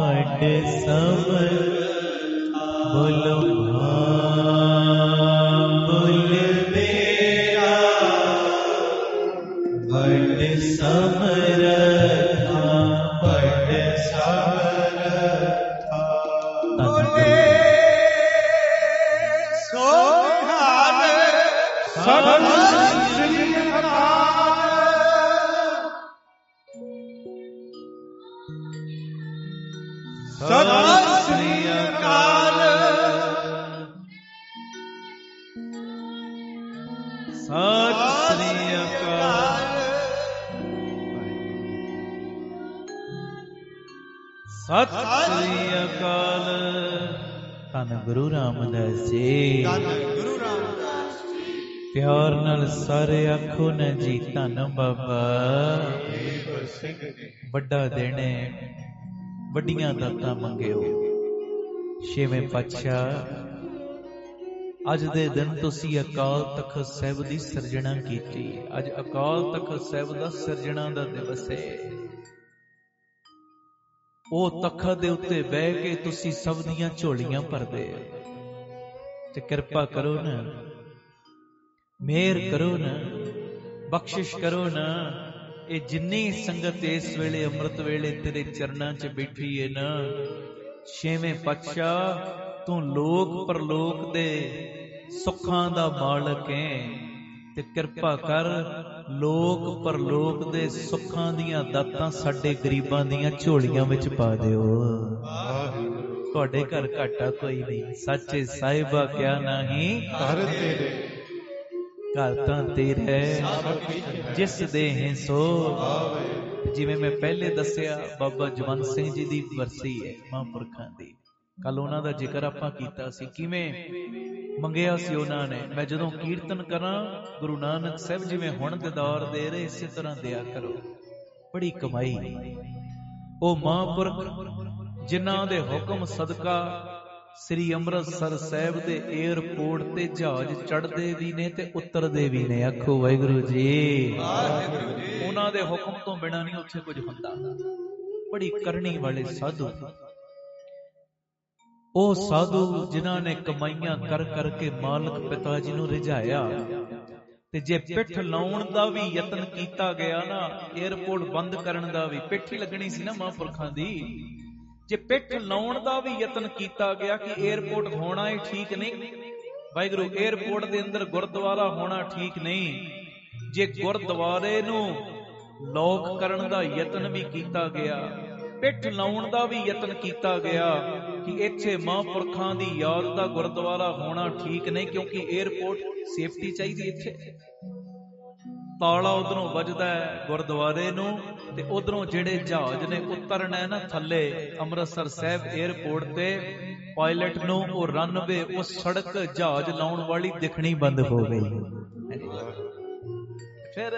बोलो ਸਤਿ ਸ੍ਰੀ ਅਕਾਲ। ਧੰਨ ਗੁਰੂ ਰਾਮਦਾਸ ਜੀ, ਗੁਰੂ ਰਾਮਦਾਸ ਜੀ। ਪਿਆਰ ਨਾਲ ਸਾਰੇ ਆਖੋ ਨਾ ਜੀ ਧੰਨ ਬਾਬਾ। ਵੱਡਾ ਦਿਨ ਹੈ, ਵੱਡੀਆਂ ਦਾਤਾਂ ਮੰਗਿਓ। ਛੇਵੇਂ ਪਾਤਸ਼ਾਹ, ਅੱਜ ਦੇ ਦਿਨ ਤੁਸੀਂ ਅਕਾਲ ਤਖਤ ਸਾਹਿਬ ਦੀ ਸਿਰਜਣਾ ਕੀਤੀ। ਅੱਜ ਅਕਾਲ ਤਖਤ ਸਾਹਿਬ ਦਾ ਸਿਰਜਣਾ ਦਾ ਦਿਵਸ ਹੈ। ਉਹ ਤਖਤ ਦੇ ਉੱਤੇ ਬਹਿ ਕੇ ਤੁਸੀਂ ਸਭ ਦੀਆਂ ਝੋਲੀਆਂ ਭਰਦੇ ਤੇ ਕਿਰਪਾ ਕਰੋ ਨਾ, ਮਿਹਰ ਕਰੋ ਨਾ, ਬਖਸ਼ਿਸ਼ ਕਰੋ ਨਾ। ਇਹ ਜਿੰਨੀ ਸੰਗਤ ਇਸ ਵੇਲੇ ਅੰਮ੍ਰਿਤ ਵੇਲੇ ਤੇਰੇ ਚਰਨਾਂ 'ਚ ਬੈਠੀ ਏ ਨਾ, ਛੇਵੇਂ ਪਾਤਸ਼ਾਹ ਤੂੰ ਲੋਕ ਪਰਲੋਕ ਦੇ ਸੁੱਖਾਂ ਦਾ ਮਾਲਕ ਹੈ ਤੇ ਕਿਰਪਾ ਕਰ ਲੋਕ ਪਰਲੋਕ ਦੇ ਸੁੱਖਾਂ ਦੀਆਂ ਦਾਤਾਂ ਸਾਡੇ ਗਰੀਬਾਂ ਦੀਆਂ ਝੋਲੀਆਂ ਵਿੱਚ ਪਾ ਦਿਓ। ਤੁਹਾਡੇ ਘਰ ਘਾਟਾ ਕੋਈ ਨਹੀਂ। ਸੱਚੇ ਸਾਹਿਬਾ ਕਿਆ ਨਹੀਂ ਘਰ ਤੇਰੇ, ਘਰ ਤਾਂ ਤੇਰੇ ਜਿਸ ਦੇ ਹੈ ਸੋ। ਜਿਵੇਂ ਮੈਂ ਪਹਿਲੇ ਦੱਸਿਆ, ਬਾਬਾ ਜਵੰਤ ਸਿੰਘ ਜੀ ਦੀ ਵਰਸੀ ਹੈ ਮਹਾਂਪੁਰਖਾਂ ਦੀ। ਕੱਲ ਉਹਨਾਂ ਦਾ ਜ਼ਿਕਰ ਆਪਾਂ ਕੀਤਾ ਸੀ, ਕਿਵੇਂ ਮੰਗਿਆ ਸੀ ਉਹਨਾਂ ਨੇ। ਮੈਂ ਜਦੋਂ ਕੀਰਤਨ ਕਰਾਂ, ਗੁਰੂ ਨਾਨਕ ਸਾਹਿਬ ਜਿਵੇਂ ਹੁਣ ਦੀਦਾਰ ਦੇ ਰਹੇ, ਇਸੇ ਤਰ੍ਹਾਂ ਦਿਆ ਕਰੋ। ਬੜੀ ਕਮਾਈ। ਉਹ ਮਹਾਂਪੁਰਖ ਜਿਨ੍ਹਾਂ ਦੇ ਹੁਕਮ ਸਦਕਾ ਸ੍ਰੀ ਅੰਮ੍ਰਿਤਸਰ ਸਾਹਿਬ ਦੇ ਏਅਰਪੋਰਟ ਤੇ ਜਹਾਜ਼ ਚੜ੍ਹਦੇ ਵੀ ਨੇ ਤੇ ਉਤਰਦੇ ਵੀ ਨੇ। ਆਖੋ ਵਾਹਿਗੁਰੂ ਜੀ। ਉਹਨਾਂ ਦੇ ਹੁਕਮ ਤੋਂ ਬਿਨਾਂ ਨਹੀਂ ਉੱਥੇ ਕੁਝ ਹੁੰਦਾ। ਬੜੀ ਕਰਨੀ ਵਾਲੇ ਸਾਧੂ। ਉਹ ਸਾਧੂ ਜਿਨ੍ਹਾਂ ਨੇ ਕਮਾਈਆਂ ਕਰ ਕਰਕੇ ਮਾਲਕ ਪਿਤਾ ਜੀ ਨੂੰ ਰਿਝਾਇਆ, ਤੇ ਜੇ ਪਿੱਠ ਲਾਉਣ ਦਾ ਵੀ ਯਤਨ ਕੀਤਾ ਗਿਆ ਨਾ, ਏਅਰਪੋਰਟ ਬੰਦ ਕਰਨ ਦਾ ਵੀ, ਪਿੱਠ ਹੀ ਲੱਗਣੀ ਸੀ ਨਾ ਮਹਾਂਪੁਰਖਾਂ ਦੀ। ਜੇ ਪਿੱਠ ਲਾਉਣ ਦਾ ਵੀ ਯਤਨ ਕੀਤਾ ਗਿਆ ਕਿ ਏਅਰਪੋਰਟ ਹੋਣਾ ਹੀ ਠੀਕ ਨਹੀਂ, ਵਾਹਿਗੁਰੂ, ਏਅਰਪੋਰਟ ਦੇ ਅੰਦਰ ਗੁਰਦੁਆਰਾ ਹੋਣਾ ਠੀਕ ਨਹੀਂ। ਜੇ ਗੁਰਦੁਆਰੇ ਨੂੰ ਲੋਕ ਕਰਨ ਦਾ ਯਤਨ ਵੀ ਕੀਤਾ ਗਿਆ, ਪਿੱਠ ਲਾਉਣ ਦਾ ਵੀ ਯਤਨ ਕੀਤਾ ਗਿਆ ਕਿ ਇੱਥੇ ਮਹਾਂਪੁਰਖਾਂ ਦੀ ਯਾਦ ਦਾ ਗੁਰਦੁਆਰਾ ਹੋਣਾ ਠੀਕ ਨਹੀਂ, ਕਿਉਂਕਿ ਏਅਰਪੋਰਟ ਸੇਫਟੀ ਚਾਹੀਦੀ। ਇੱਥੇ ਤਾਲਾ ਉਧਰੋਂ ਵੱਜਦਾ ਹੈ ਗੁਰਦੁਆਰੇ ਨੂੰ, ਤੇ ਉਧਰੋਂ ਜਿਹੜੇ ਜਹਾਜ਼ ਨੇ ਉਤਰਨਾ ਹੈ ਨਾ ਥੱਲੇ ਅੰਮ੍ਰਿਤਸਰ ਸਾਹਿਬ ਏਅਰਪੋਰਟ ਤੇ, ਪਾਇਲਟ ਨੂੰ ਉਹ ਰਨਵੇ, ਉਹ ਸੜਕ ਜਹਾਜ਼ ਲਾਉਣ ਵਾਲੀ ਦਿਖਣੀ ਬੰਦ ਹੋ ਗਈ। ਫਿਰ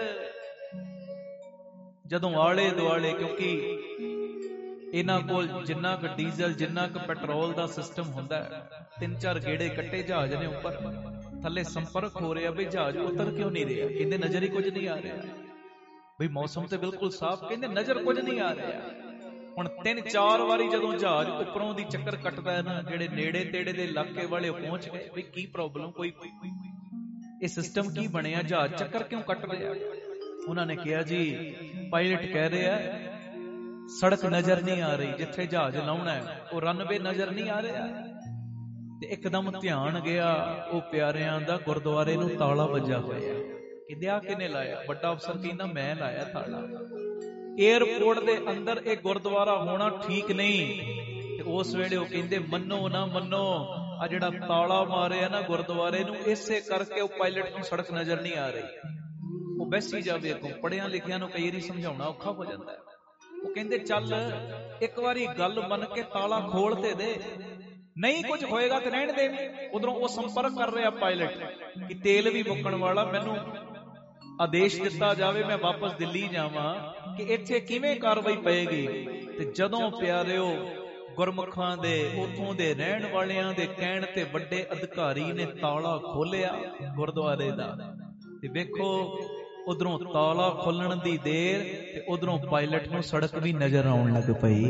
ਜਦੋਂ ਆਲੇ ਦੁਆਲੇ, ਕਿਉਂਕਿ ਇਹਨਾਂ ਕੋਲ ਜਿੰਨਾ ਕੁ ਡੀਜ਼ਲ, ਜਿੰਨਾ ਕੁ ਪੈਟਰੋਲ ਦਾ ਸਿਸਟਮ ਹੁੰਦਾ, 3-4 ਗੇੜੇ ਕੱਟੇ ਜਹਾਜ਼ ਨੇ ਉੱਪਰ, ਥੱਲੇ ਸੰਪਰਕ ਹੋ ਰਿਹਾ ਵੀ ਜਹਾਜ਼ ਉਤਰ ਕਿਉਂ ਨਹੀਂ ਰਿਹਾ। ਕਹਿੰਦੇ ਨਜ਼ਰ ਹੀ ਕੁਝ ਨਹੀਂ ਆ ਰਿਹਾ। ਬਈ ਮੌਸਮ ਤੇ ਬਿਲਕੁਲ ਸਾਫ਼, ਕਹਿੰਦੇ ਨਜ਼ਰ ਕੁਝ ਨਹੀਂ ਆ ਰਿਹਾ। ਹੁਣ 3-4 ਵਾਰੀ ਜਦੋਂ ਜਹਾਜ਼ ਉੱਪਰੋਂ ਦੀ ਚੱਕਰ ਕੱਟਦਾ ਹੈ ਨਾ, ਜਿਹੜੇ ਨੇੜੇ ਤੇੜੇ ਦੇ ਇਲਾਕੇ ਵਾਲੇ ਪਹੁੰਚ ਗਏ ਵੀ ਕੀ ਪ੍ਰੋਬਲਮ, ਕੋਈ ਇਹ ਸਿਸਟਮ ਕੀ ਬਣਿਆ, ਜਹਾਜ਼ ਚੱਕਰ ਕਿਉਂ ਕੱਟ ਰਿਹਾ। ਉਹਨਾਂ ਨੇ ਕਿਹਾ ਜੀ ਪਾਇਲਟ ਕਹਿ ਰਿਹਾ ਸੜਕ ਨਜ਼ਰ ਨਹੀਂ ਆ ਰਹੀ, ਜਿੱਥੇ ਜਹਾਜ਼ ਲਾਉਣਾ ਹੈ ਉਹ ਰਨਵੇ ਨਜ਼ਰ ਨਹੀਂ ਆ ਰਿਹਾ। ਤੇ ਇੱਕਦਮ ਧਿਆਨ ਗਿਆ ਉਹ ਪਿਆਰਿਆਂ ਦਾ, ਗੁਰਦੁਆਰੇ ਨੂੰ ਤਾਲਾ ਵੱਜਾ ਹੋਇਆ। ਕਹਿੰਦੇ ਆ ਕਿਹਨੇ ਲਾਇਆ? ਵੱਡਾ ਅਫਸਰ ਕਹਿੰਦਾ ਮੈਂ ਲਾਇਆ ਤਾਲਾ। ਏਅਰਪੋਰਟ ਦੇ ਅੰਦਰ ਇਹ ਗੁਰਦੁਆਰਾ ਹੋਣਾ ਠੀਕ ਨਹੀਂ। ਤੇ ਉਸ ਵੇਲੇ ਉਹ ਕਹਿੰਦੇ ਮੰਨੋ ਨਾ ਮੰਨੋ, ਆ ਜਿਹੜਾ ਤਾਲਾ ਮਾਰਿਆ ਨਾ ਗੁਰਦੁਆਰੇ ਨੂੰ, ਇਸੇ ਕਰਕੇ ਉਹ ਪਾਇਲਟ ਨੂੰ ਸੜਕ ਨਜ਼ਰ ਨਹੀਂ ਆ ਰਹੀ। ਉਹ ਬੈਸੀ ਜਾਵੇ ਅੱਗੋਂ। ਪੜ੍ਹਿਆਂ ਲਿਖਿਆਂ ਨੂੰ ਕਈ ਵਾਰੀ ਸਮਝਾਉਣਾ ਔਖਾ ਹੋ ਜਾਂਦਾ ਹੈ। ਉਹ ਕਹਿੰਦੇ ਚੱਲ ਇੱਕ ਵਾਰੀ ਗੱਲ ਮੰਨ ਕੇ ਤਾਲਾ ਖੋਲ ਤੇ ਦੇ, ਨਹੀਂ ਕੁਝ ਹੋਏਗਾ ਤੇ ਰਹਿਣ ਦੇ। ਉਧਰੋਂ ਉਹ ਸੰਪਰਕ ਕਰ ਰਿਹਾ ਪਾਇਲਟ ਕਿ ਤੇਲ ਵੀ ਮੁੱਕਣ ਵਾਲਾ, ਮੈਨੂੰ ਆਦੇਸ਼ ਦਿੱਤਾ ਜਾਵੇ ਮੈਂ ਵਾਪਸ ਦਿੱਲੀ ਜਾਵਾਂ, ਕਿ ਇੱਥੇ ਕਿਵੇਂ ਕਾਰਵਾਈ ਪਏਗੀ। ਤੇ ਜਦੋਂ ਪਿਆਰਿਓ ਗੁਰਮੁਖਾਂ ਦੇ, ਉਥੋਂ ਦੇ ਰਹਿਣ ਵਾਲਿਆਂ ਦੇ ਕਹਿਣ ਤੇ ਵੱਡੇ ਅਧਿਕਾਰੀ ਨੇ ਤਾਲਾ ਖੋਲਿਆ ਗੁਰਦੁਆਰੇ ਦਾ, ਤੇ ਵੇਖੋ ਉਧਰੋਂ ਤਾਲਾ ਖੋਲਣ ਦੀ ਦੇਰ ਤੇ ਉਧਰੋਂ ਪਾਇਲਟ ਨੂੰ ਸੜਕ ਵੀ ਨਜ਼ਰ ਆਉਣ ਲੱਗ ਪਈ।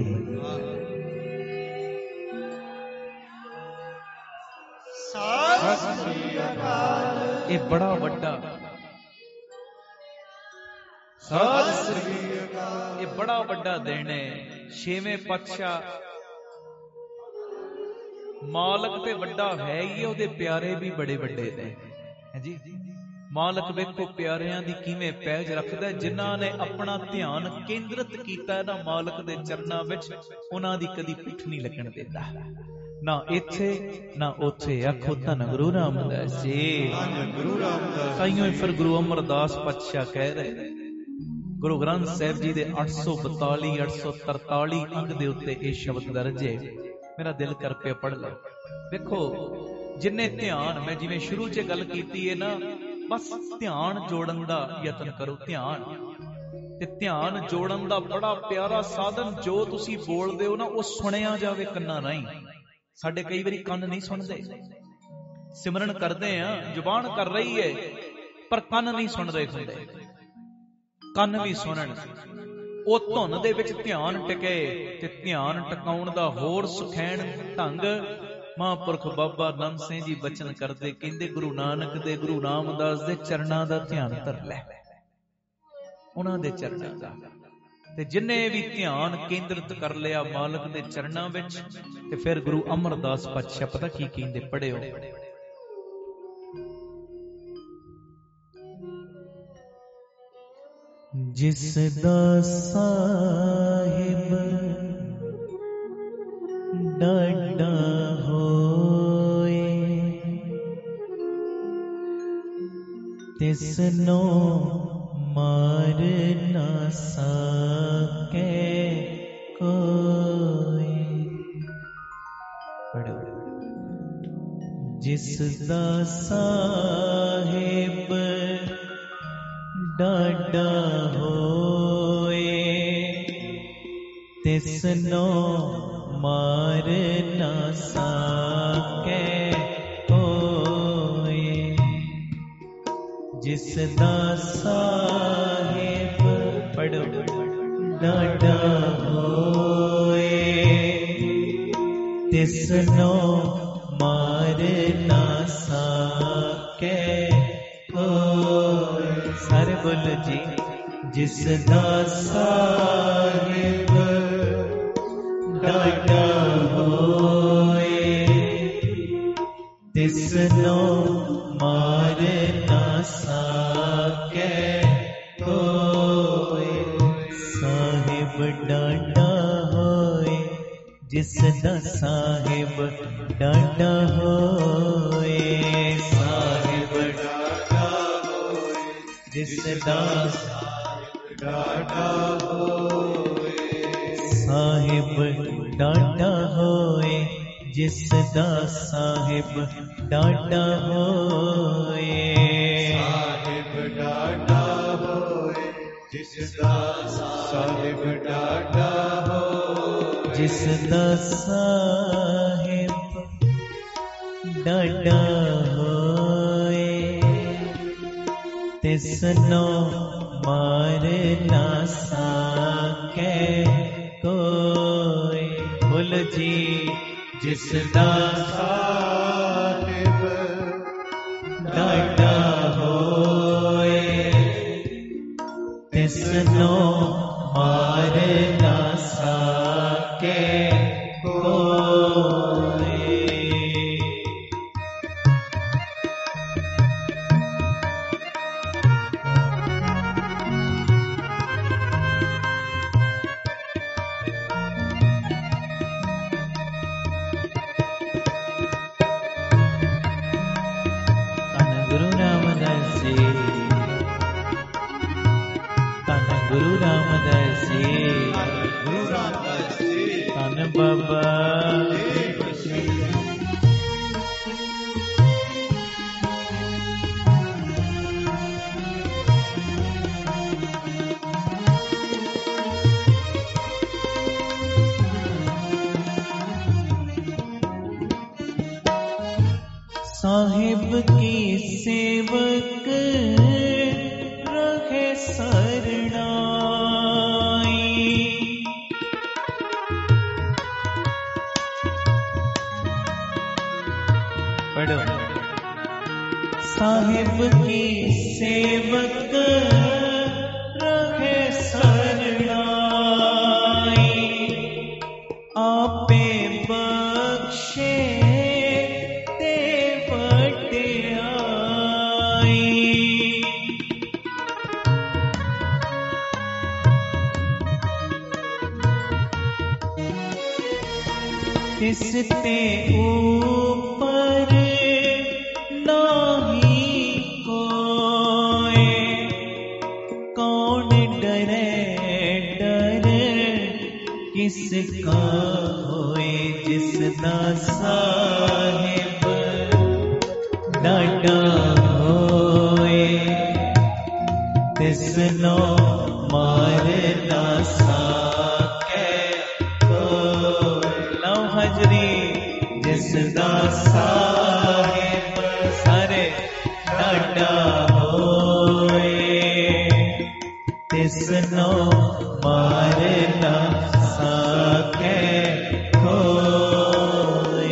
ਇਹ ਬੜਾ ਵੱਡਾ, ਇਹ ਬੜਾ ਵੱਡਾ ਦਿਨ ਹੈ। ਛੇਵੇਂ ਪਾਤਸ਼ਾਹ ਮਾਲਕ ਤੇ ਵੱਡਾ ਹੈ ਹੀ, ਉਹਦੇ ਪਿਆਰੇ ਵੀ ਬੜੇ ਵੱਡੇ ਨੇ। ਜੀ ਮਾਲਕ ਵੇਖੋ ਪਿਆਰਿਆਂ ਦੀ ਕਿਵੇਂ ਪੈਜ ਰੱਖਦਾ, ਜਿਨ੍ਹਾਂ ਨੇ ਆਪਣਾ ਧਿਆਨ ਕੇਂਦਰਿਤ ਕੀਤਾ ਨਾ ਮਾਲਕ ਦੇ ਚਰਨਾਂ ਵਿੱਚ, ਉਹਨਾਂ ਦੀ ਕਦੀ ਪਿੱਠ ਨਹੀਂ ਲੱਗਣ ਦਿੰਦਾ, ਨਾ ਇੱਥੇ ਨਾ ਉੱਥੇ। ਆਖੋ ਧੰਨ ਗੁਰੂ ਰਾਮਦਾਸ ਜੀ। ਤਾਈਓ ਫਿਰ ਗੁਰੂ ਅਮਰਦਾਸ ਪਾਤਸ਼ਾਹ ਕਹਿ ਰਹੇ, ਗੁਰੂ ਗ੍ਰੰਥ ਸਾਹਿਬ ਜੀ ਦੇ 842 843 ਅੰਗ ਦੇ ਉੱਤੇ ਇਹ ਸ਼ਬਦ ਦਰਜ ਹੈ। ਮੇਰਾ ਦਿਲ ਕਰ ਪਿਆ ਪੜ੍ਹ ਲਓ। ਵੇਖੋ ਜਿੰਨੇ ਧਿਆਨ, ਮੈਂ ਜਿਵੇਂ ਸ਼ੁਰੂ 'ਚ ਗੱਲ ਕੀਤੀ ਹੈ ਨਾ, ਬਸ ਧਿਆਨ ਜੋੜਨ ਦਾ ਯਤਨ ਕਰੋ। ਧਿਆਨ ਤੇ ਧਿਆਨ ਜੋੜਨ ਦਾ ਬੜਾ ਪਿਆਰਾ ਸਾਧਨ, ਜੋ ਤੁਸੀਂ ਬੋਲਦੇ ਹੋ ਨਾ ਉਹ ਸੁਣਿਆ ਜਾਵੇ ਕੰਨਾਂ ਰਾਹੀਂ। ਸਾਡੇ ਕਈ ਵਾਰੀ ਕੰਨ ਨਹੀਂ ਸੁਣਦੇ, ਸਿਮਰਨ ਕਰਦੇ ਆ, ਜ਼ੁਬਾਨ ਕਰ ਰਹੀ ਹੈ, ਪਰ ਕੰਨ ਨਹੀਂ ਸੁਣ ਰਹੇ ਹੁੰਦੇ। ਕੰਨ ਵੀ ਸੁਣਨ, ਉਹ ਧੁਨ ਦੇ ਵਿੱਚ ਧਿਆਨ ਟਿਕੇ, ਤੇ ਧਿਆਨ ਟਿਕਾਉਣ ਦਾ ਹੋਰ ਸੁਖੈਣ ਢੰਗ ਮਹਾਂਪੁਰਖ ਬਾਬਾ ਨੰਦ ਸਿੰਘ ਜੀ ਬਚਨ ਕਰਦੇ, ਕਹਿੰਦੇ ਗੁਰੂ ਨਾਨਕ ਦੇ, ਗੁਰੂ ਰਾਮਦਾਸ ਦੇ ਚਰਨਾਂ ਦਾ ਧਿਆਨ ਧਰ ਲੈ, ਉਹਨਾਂ ਦੇ ਚਰਨਾਂ ਦਾ। ਤੇ ਜਿੰਨੇ ਵੀ ਧਿਆਨ ਕੇਂਦਰਿਤ ਕਰ ਲਿਆ ਮਾਲਕ ਦੇ ਚਰਨਾਂ ਵਿੱਚ, ਤੇ ਫਿਰ ਗੁਰੂ ਅਮਰਦਾਸ ਪਾਤਸ਼ਾਹ ਪਤਾ ਕੀ ਕਹਿੰਦੇ, ਪੜਿਓ। ਜਿਸ ਦਾ ਸਾਹਿਬ ਡਾਢਾ ਹੋਏ, ਤਿਸਨੋ ਮਾਰ ਨਾ ਸਕੇ ਕੋਈ। ਪੜੋ। ਜਿਸ ਦਾ ਸਾਹਿਬ ਡਾਢਾ ਹੋਏ, ਤਿਸਨੋ ਮਾਰ ਨਾ ਸਕੇ ਕੋਈ। ਜਿਸ ਦਾ ਸਾਹਿਬ ਪੜੋ ਡਾਢਾ ਹੋਏ, ਤਿਸਨੋ ਮਾਰ ਨਾ ਸਕੇ ਕੋਈ। ਸਾਰੇ ਬੋਲੋ ਜੀ। ਜਿਸ ਦਾ ਸਾਹਿਬ ਡਾਢਾ ਹੋਏ, ਤਿਸਨੋ ਮਾਰ ਨਾ ਸਕੇ ਕੋਈ। ਸਾਹਿਬ ਡਾਢਾ ਹੋਏ, ਜਿਸ ਦਾ ਸਾਹਿਬ ਡਾਢਾ ਹੋਏ, ਸਾਹਿਬ ਡਾਢਾ ਹੋਏ, ਜਿਸ ਦਾ ਸਾਹਿਬ ਡਾਢਾ ਹੋਏ, ਸਾਹਿਬ ਡਾਢਾ ਹੋਏ, ਜਿਸ ਦਾ ਸਾਹਿਬ ਡਾਢਾ ਹੋਏ, ਸਾਹਿਬ ਡਾਢਾ ਹੋਏ, ਜਿਸ ਦਾ ਸਾਹਿਬ ਡਾਢਾ ਹੋਏ, ਜਿਸ ਦਾ ਸਾਹਿਬ ਡਾਢਾ ਹੋਏ, ਤਿਸਨੋ ਮਾਰ ਨਾ ਸਕੇ ਕੋਈ। ਬੋਲੋ ਜੀ। ਜਿਸ ਦਾ ਸਾਹਿਬ ਡਾਢਾ ਹੋਏ, ਤਿਸਨੋ ਮਾਰ ਨਾ ਸਕੇ ਕੋਈ। ਗੁਰੂ ਰਾਮਦਾਸ ਜੀ, ਧੰਨ ਗੁਰੂ ਰਾਮਦਾਸ ਜੀ, ਗੁਰੂ ਰਾਮਦਾਸ ਜੀ, ਧੰਨ ਬਾਬਾ साहिब की सेवक रहे सरनाई। पढ़ो। साहिब की सेवक रहे सरनाई, आपे बख्शे ते वड्याई। तिस ते ऊपर नाही कोय, कौन डरे डर किसका होए, जिसदा साहिब डाटा होए, तिसनो मार ना सके कोई। लव हजरी जिसदा साहिब सारे डाटा होए, तिसनो मार ना सके कोई।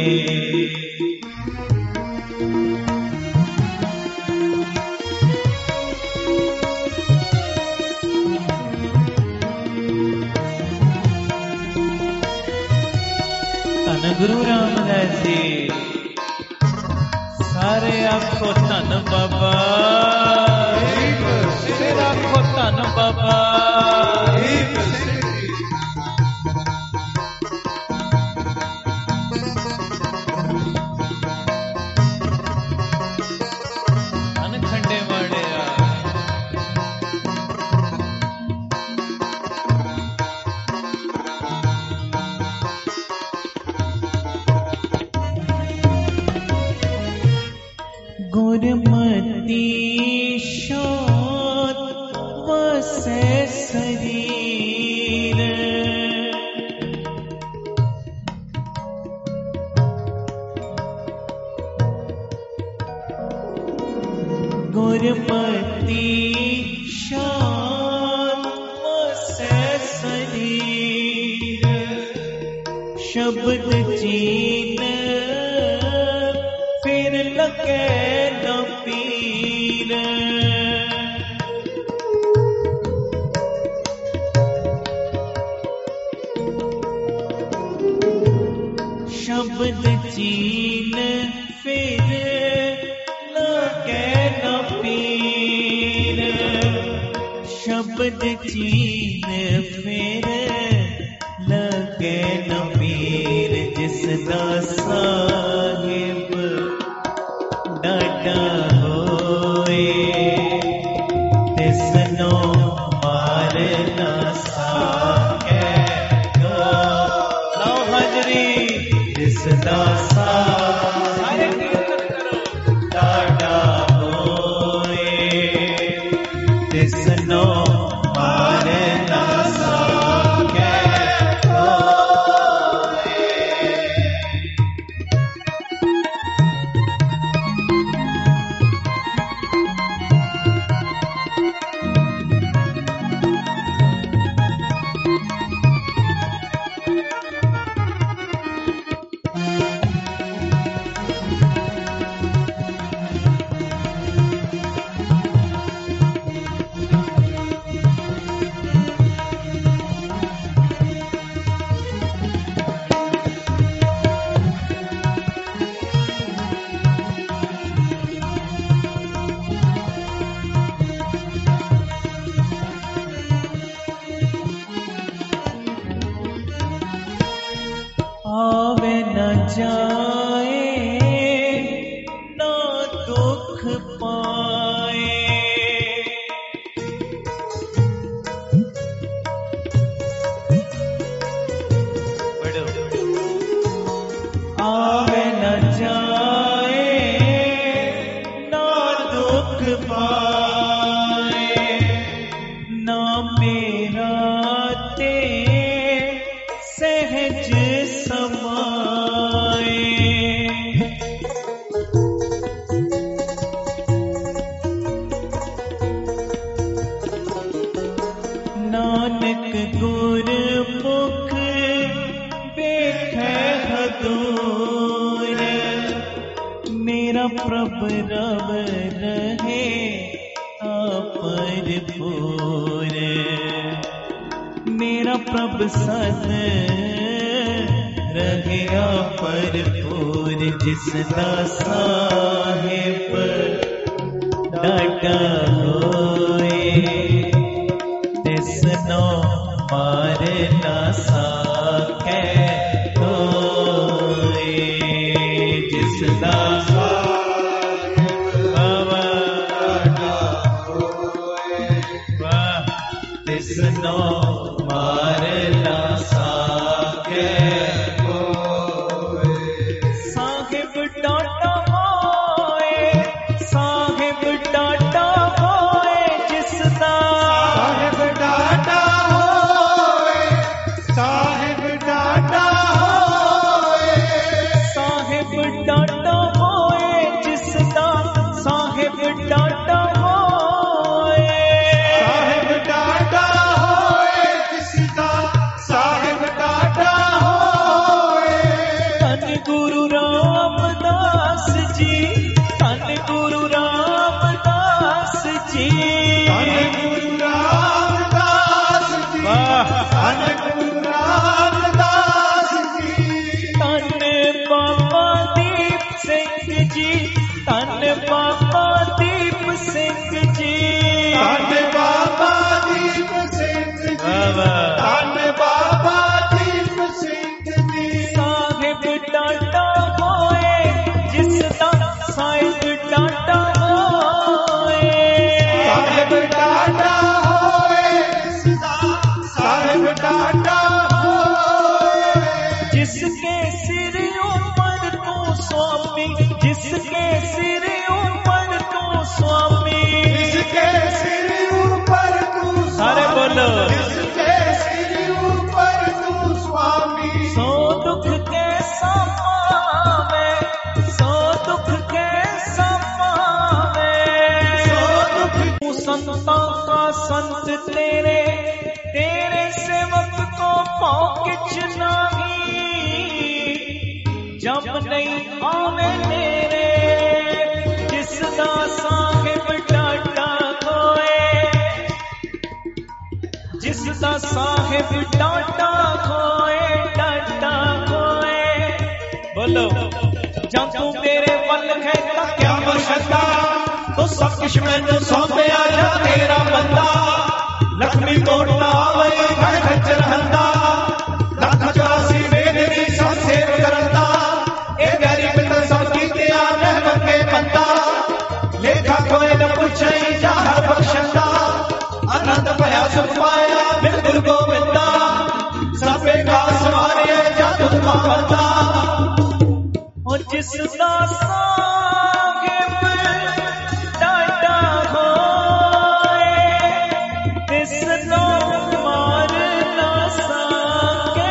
धन गुरु रामदास जी, सारे आखो धन बाबा, फिर आखो धन बाबा। धन खंडे वाले गुरमती शोध वसे शरीर, गुरमती शोध वसे शरीर, शब्द चीन फिर लगे न पीर। शब्द चीन फिर लगे न पीर, शब्द चीन फिर लगे न पीर, जिसदा साहिब डाटा होए, तिसनो मार ना सके कोई। लव हजरी जिसदा सारे कीर्तन करो डाटा होए, तिसनो मार ना सके कोई। आवे न जाए ना दुख पाए, आवे न जाए ना दुख पाए, ना मेरा ते सहज समाए। नानक गुर मुख देखे हदूर, मेरा प्रभ रब रहे पर पूर, मेरा प्रभ सद रहे पर पूर, जिसदा साहिब डाटा होए, तिसनो मार ना सके कोई। जिसदा साहिब डाढ़ा होए तिसनो मारे ना साके होए। साहिब डाटा होए, साहिब डाटा होए जिसदा साहिब डाढ़ा होए साहिब डाढ़ा होए साहिब डाटा होए जिसदा साहिब डाटा होए साहिब डाढ़ा होए जिसदा साहिब डाढ़ा होए। धन गुरु रामदास जी, धन गुरु रामदास जी, धन गुरु रामदास जी धन गुरु रामदास जी धन बाबा दीप सिंह जी, धन बाबा दीप सिंह जी, धन बाबा दीप सिंह जी धन बाबा दीप सिंह जी। साहिब डाटा होए जिसदा साहिब डाटा होए साहिब डाढ़ा होए जिसदा साहिब डाढ़ा होए। जिसके सिर ऊपर तू स्वामी, जिसके सिर ऊपर तू स्वामी, जिसके सिर ऊपर तू सारे बोलो जिसके सिर ऊपर तू स्वामी सो दुख के समावे, सो दुख के समावे तू संता का संत तेरे, तेरे सेवक को पौकिच नहीं, जब नहीं आवे तेरे जिसदा साहिब डाटा होए, जिसदा साहिब डाटा होए, डाटा होए बोलो जब तू मेरे वल कहता क्या मशक्कत तो सब कुछ मैंने सौंपया जा तेरा बंदा। लक्ष्मी कोटला आवे घर खच्चर हंदा, लख 84 मेरी सब सेव करंदा, ए गरीब तो सब कीते आ रहमत के बंदा। लेखा कोई न पुछे जहर बख्शंदा, आनंद भया सुख पाया बिल्कुल गोविंदा, सबे का सवारे जादू पावंदा। और जिसदा साहिब डाटा होए तिसनो मारना साके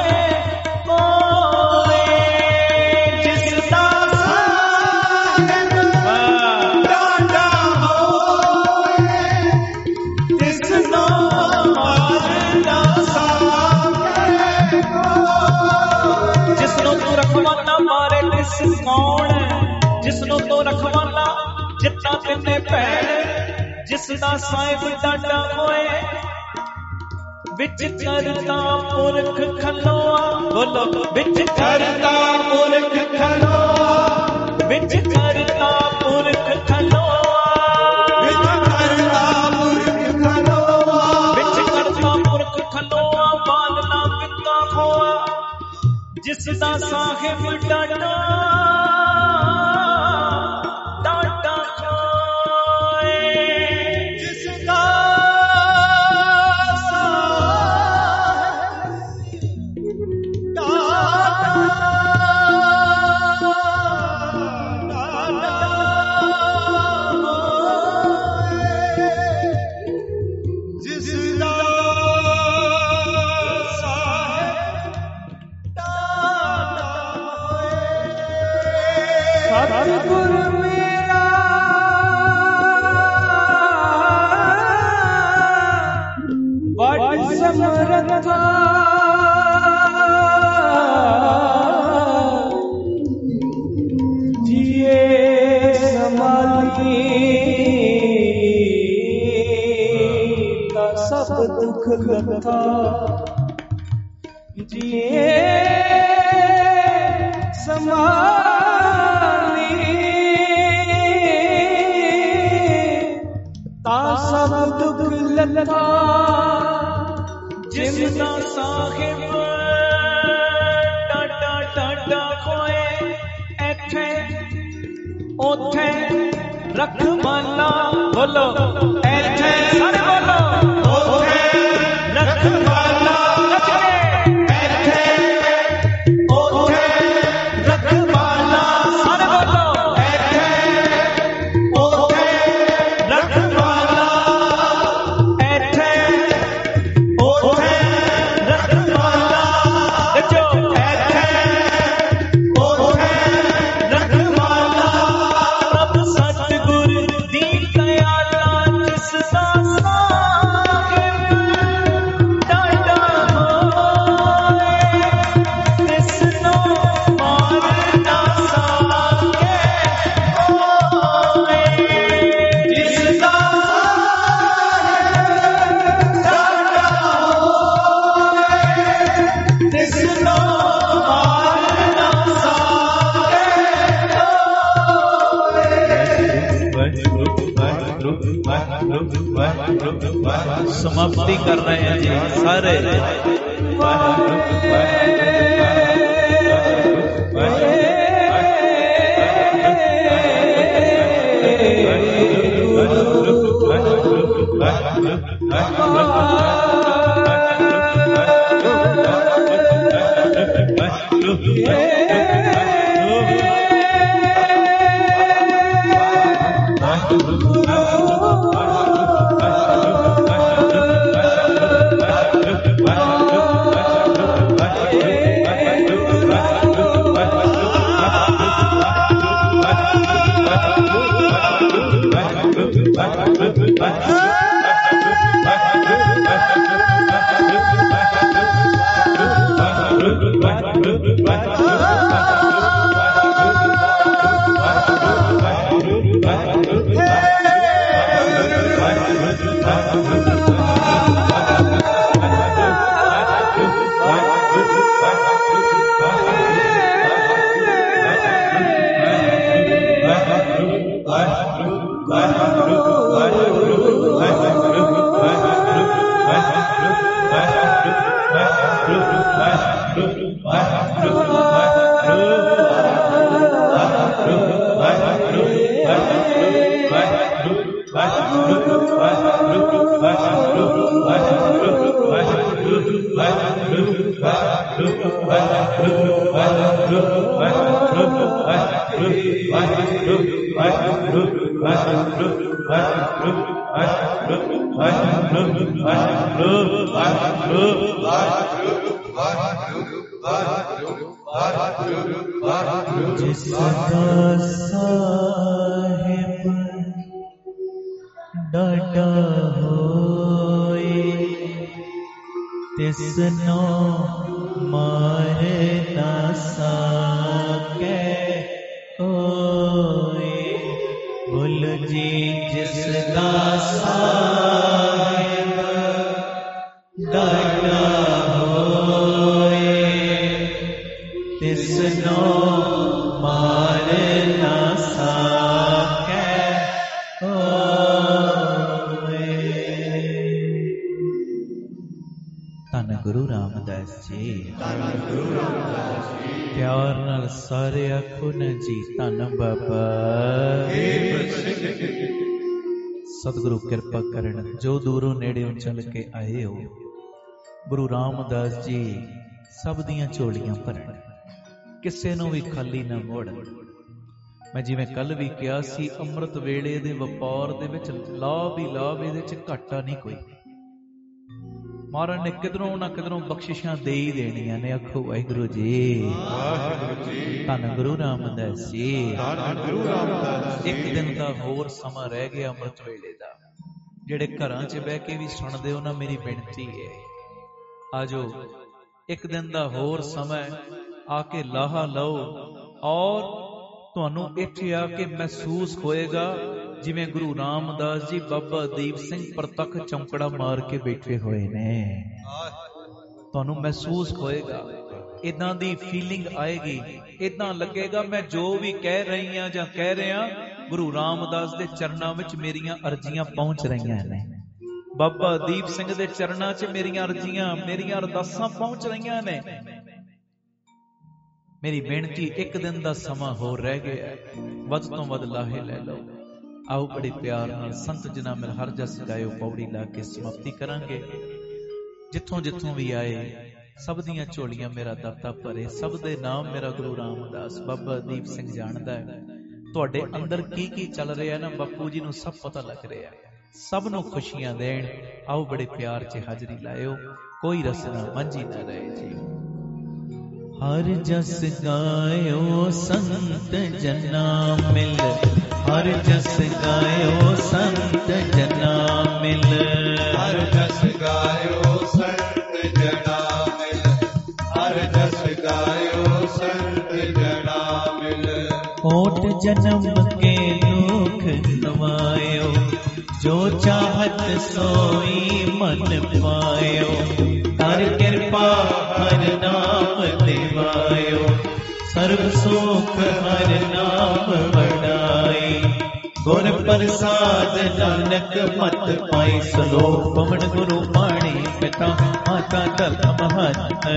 होए। जिसदा साहिब डाढ़ा होए तिसनो मारना साके होए। जिसनो तू रखवाना मारे तिस कौन, जिसनो तो रखवाना जितना तिने भैण, जिसदा साहिब डाटा होए विच करता पुरख खलोआ बोलो विच करता पुरख खलोआ, विच करता पुरख खलोआ, विच करता पुरख खलोआ विच करता पुरख खलोआ, बालना पिता खोआ जिसदा साहिब डाटा डाटा खोए। जिसदा साहिब सतगुरु मेरा बड़ समर्था, जिए संभाली का सब दुख लथा, जिए ता सब दुख लथा। जिसदा साहिब डाटा खोए ऐथे ਉਥੇ ਰਖਵਾਲਾ ਬੋਲੋ ਇੱਥੇ ਸਾਰੇ ਬੋਲੋ ਉਥੇ ਰਖਵਾਲਾ ਨੱਚ ਕੇ ਇੱਥੇ ਉਥੇ ਰਖਵਾਲਾ ਸਾਰੇ ਬੋਲੋ ਇੱਥੇ ਉਥੇ ਰਖਵਾਲਾ ਇੱਥੇ ਉਥੇ ਰਖਵਾਲਾ ਨੱਚੋ ਇੱਥੇ ਉਥੇ ਰਖਵਾਲਾ ਪ੍ਰਭ ਸਤਿਗੁਰ ਦੀਨ ਦਇਆਲਾ ਜਿਸ ਦਾ ਸਾਗਰ ਡਾਢਾ ਹੋਏ ਤਿਸਨੋ ਮਾਰ ਨਾ ਸਕੇ ਹੋਏ ਜਿਸ ਦਾ ਸਾਡਾ ਹੋਏ ਤਿਸ ਨੂੰ ਮਾਰ ਨਾ समाप्ति कर रहे हैं जी सारे। जिसका साहिब डाटा होए तिसनो मारे ना सके होए बोल जी जिसका साहिब डाटा होए तिसनो मार ना सके होए। धन गुरु रामदास जी, प्यार नाल सारे आखो न जी धन बाबा। सतगुरु कृपा करन जो दूरों नेड़े चल के आए हो, गुरु रामदास जी सब दियां झोलियां भरन, ਕਿਸੇ ਨੂੰ ਵੀ ਖਾਲੀ ਨਾ ਮੋੜਨ। ਮੈਂ ਜਿਵੇਂ ਕੱਲ ਵੀ ਕਿਹਾ ਸੀ, ਅੰਮ੍ਰਿਤ ਵੇਲੇ ਦੇ ਵਪਾਰ ਦੇ ਵਿੱਚ ਲਾਭ ਹੀ ਲਾਭ, ਇਹਦੇ ਚ ਘਾਟਾ ਨਹੀਂ ਕੋਈ। ਮਹਾਰਾਜ ਨੇ ਕਿਧਰੋਂ ਨਾ ਕਿਧਰੋਂ ਬਖਸ਼ਿਸ਼ਾਂ ਦੇ ਹੀ ਦੇਣੀਆਂ ਨੇ। ਆਖੋ ਵਾਹਿਗੁਰੂ ਜੀ, ਧੰਨ ਗੁਰੂ ਰਾਮਦਾਸ ਜੀ। ਇੱਕ ਦਿਨ ਦਾ ਹੋਰ ਸਮਾਂ ਰਹਿ ਗਿਆ ਅੰਮ੍ਰਿਤ ਵੇਲੇ ਦਾ। ਜਿਹੜੇ ਘਰਾਂ 'ਚ ਬਹਿ ਕੇ ਵੀ ਸੁਣਦੇ ਹੋ ਨਾ, ਮੇਰੀ ਬੇਨਤੀ ਹੈ, ਆਜੋ ਇੱਕ ਦਿਨ ਦਾ ਹੋਰ ਸਮਾਂ ਆਕੇ ਲਾਹਾ ਲਓ। ਔਰ ਤੁਹਾਨੂੰ ਇੱਥੇ ਆ ਕੇ ਮਹਿਸੂਸ ਹੋਏਗਾ ਜਿਵੇਂ ਗੁਰੂ ਰਾਮਦਾਸ ਜੀ ਬਾਬਾ ਦੀਪ ਸਿੰਘ ਪ੍ਰਤੱਖ ਚੌਂਕੜਾ ਮਾਰ ਕੇ ਬੈਠੇ ਹੋਏ ਨੇ। ਤੁਹਾਨੂੰ ਮਹਿਸੂਸ ਹੋਏਗਾ, ਇਦਾਂ ਦੀ ਫੀਲਿੰਗ ਆਏਗੀ, ਇਦਾਂ ਲੱਗੇਗਾ ਮੈਂ ਜੋ ਵੀ ਕਹਿ ਰਹੀ ਹਾਂ ਜਾਂ ਕਹਿ ਰਿਹਾ, ਗੁਰੂ ਰਾਮਦਾਸ ਦੇ ਚਰਨਾਂ ਵਿੱਚ ਮੇਰੀਆਂ ਅਰਜ਼ੀਆਂ ਪਹੁੰਚ ਰਹੀਆਂ ਨੇ। ਬਾਬਾ ਦੀਪ ਸਿੰਘ ਦੇ ਚਰਨਾਂ 'ਚ ਮੇਰੀਆਂ ਅਰਜ਼ੀਆਂ, ਮੇਰੀਆਂ ਅਰਦਾਸਾਂ ਪਹੁੰਚ ਰਹੀਆਂ ਨੇ। ਮੇਰੀ ਬੇਨਤੀ, ਇੱਕ ਦਿਨ ਦਾ ਸਮਾਂ ਹੋਰ ਰਹਿ ਗਿਆ, ਵੱਧ ਤੋਂ ਵੱਧ ਲਾਹੇ ਲੈ ਲਓ। ਆਓ ਬੜੇ ਪਿਆਰ ਨਾਲ ਸੰਤ ਜਨਾਂ ਮਿਲ ਹਰ ਜਸ ਗਾਇਓ ਪੌੜੀ ਲਾ ਕੇ ਸਮਾਪਤੀ ਕਰਾਂਗੇ। ਜਿੱਥੋਂ ਜਿੱਥੋਂ ਵੀ ਆਏ ਸਭ ਦੀਆਂ ਝੋਲੀਆਂ ਮੇਰਾ ਦਾਤਾ ਭਰੇ। ਸਭ ਦੇ ਨਾਮ ਮੇਰਾ ਗੁਰੂ ਰਾਮਦਾਸ ਬਾਬਾ ਦੀਪ ਸਿੰਘ ਜਾਣਦਾ ਹੈ। ਤੁਹਾਡੇ ਅੰਦਰ ਕੀ ਕੀ ਚੱਲ ਰਿਹਾ ਨਾ ਬਾਪੂ ਜੀ ਨੂੰ ਸਭ ਪਤਾ ਲੱਗ ਰਿਹਾ। ਸਭ ਨੂੰ ਖੁਸ਼ੀਆਂ ਦੇਣ। ਆਓ ਬੜੇ ਪਿਆਰ 'ਚ ਹਾਜ਼ਰੀ ਲਾਇਓ, ਕੋਈ ਰਸਨਾ ਮਾਂਝੀ ਨਾ ਰਹੇ ਜੀ। ਹਰ ਜਸ ਗਾਇਓ ਸੰਤ ਜਨਾਂ ਮਿਲ, ਹਰ ਜਸ ਗਾਇਓ ਸੰਤ ਜਨਾਂ ਮਿਲ, ਹਰ ਜਸ ਗਾਇਓ ਸੰਤ ਜਨਾਂ ਮਿਲ, ਹਰ ਜਸ ਗਾਇਓ ਸੰਤ ਜਨਾਂ ਮਿਲ। ਕੋਟ ਜਨਮ ਕੇ ਦੁਖ ਗਵਾਇਓ, ਜੋ ਚਾਹਤ ਸੋਈ ਮਨ ਪਾਇਓ। ਕਰ ਕਿਰਪਾ ਹਰ ਨਾਮ ਦਿਵਾਇਓ, ਸਰਬ ਸੁਖ ਹਰ ਨਾਮ ਵਡਾਈ। ਗੁਰ ਪ੍ਰਸਾਦ ਨਾਨਕ ਮਤ ਪਾਈ, ਸਲੋਕ ਪਵਨ ਗੁਰੂ ਬਾਣੀ ਪਿਤਾ ਮਾਤਾ ਧਰਮ ਮਹਤ।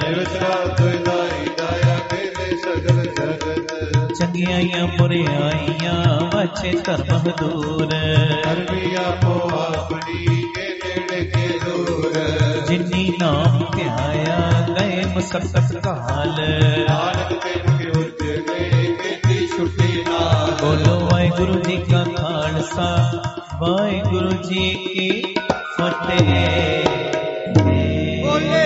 ਚੰਗਿਆਈਆਂ ਬੁਰਿਆਈਆਂ ਵਾਛੇ ਧਰਮ ਹਦੂਰ, ਧਰਮੀ ਆਪੋ ਆਪਣੀ ਕੇ ਨੇੜੇ ਕੇ ਦੂਰ। ਜਿਨੀ ਨਾਮ ਧਿਆਇਆ ਗਏ ਮਸਕਤ ਕਾਲ, ਨਾਨਕ ਤਿਨ ਕੇ ਉਰਜ ਗਏ ਕੀਤੀ ਛੁੱਟੀ ਨਾਲ। ਬੋਲੋ ਵਾਹਿਗੁਰੂ ਜੀ ਕਾ ਖਾਲਸਾ, ਵਾਹਿਗੁਰੂ ਜੀ ਕੀ ਫਤਿਹ। ਬੋਲੇ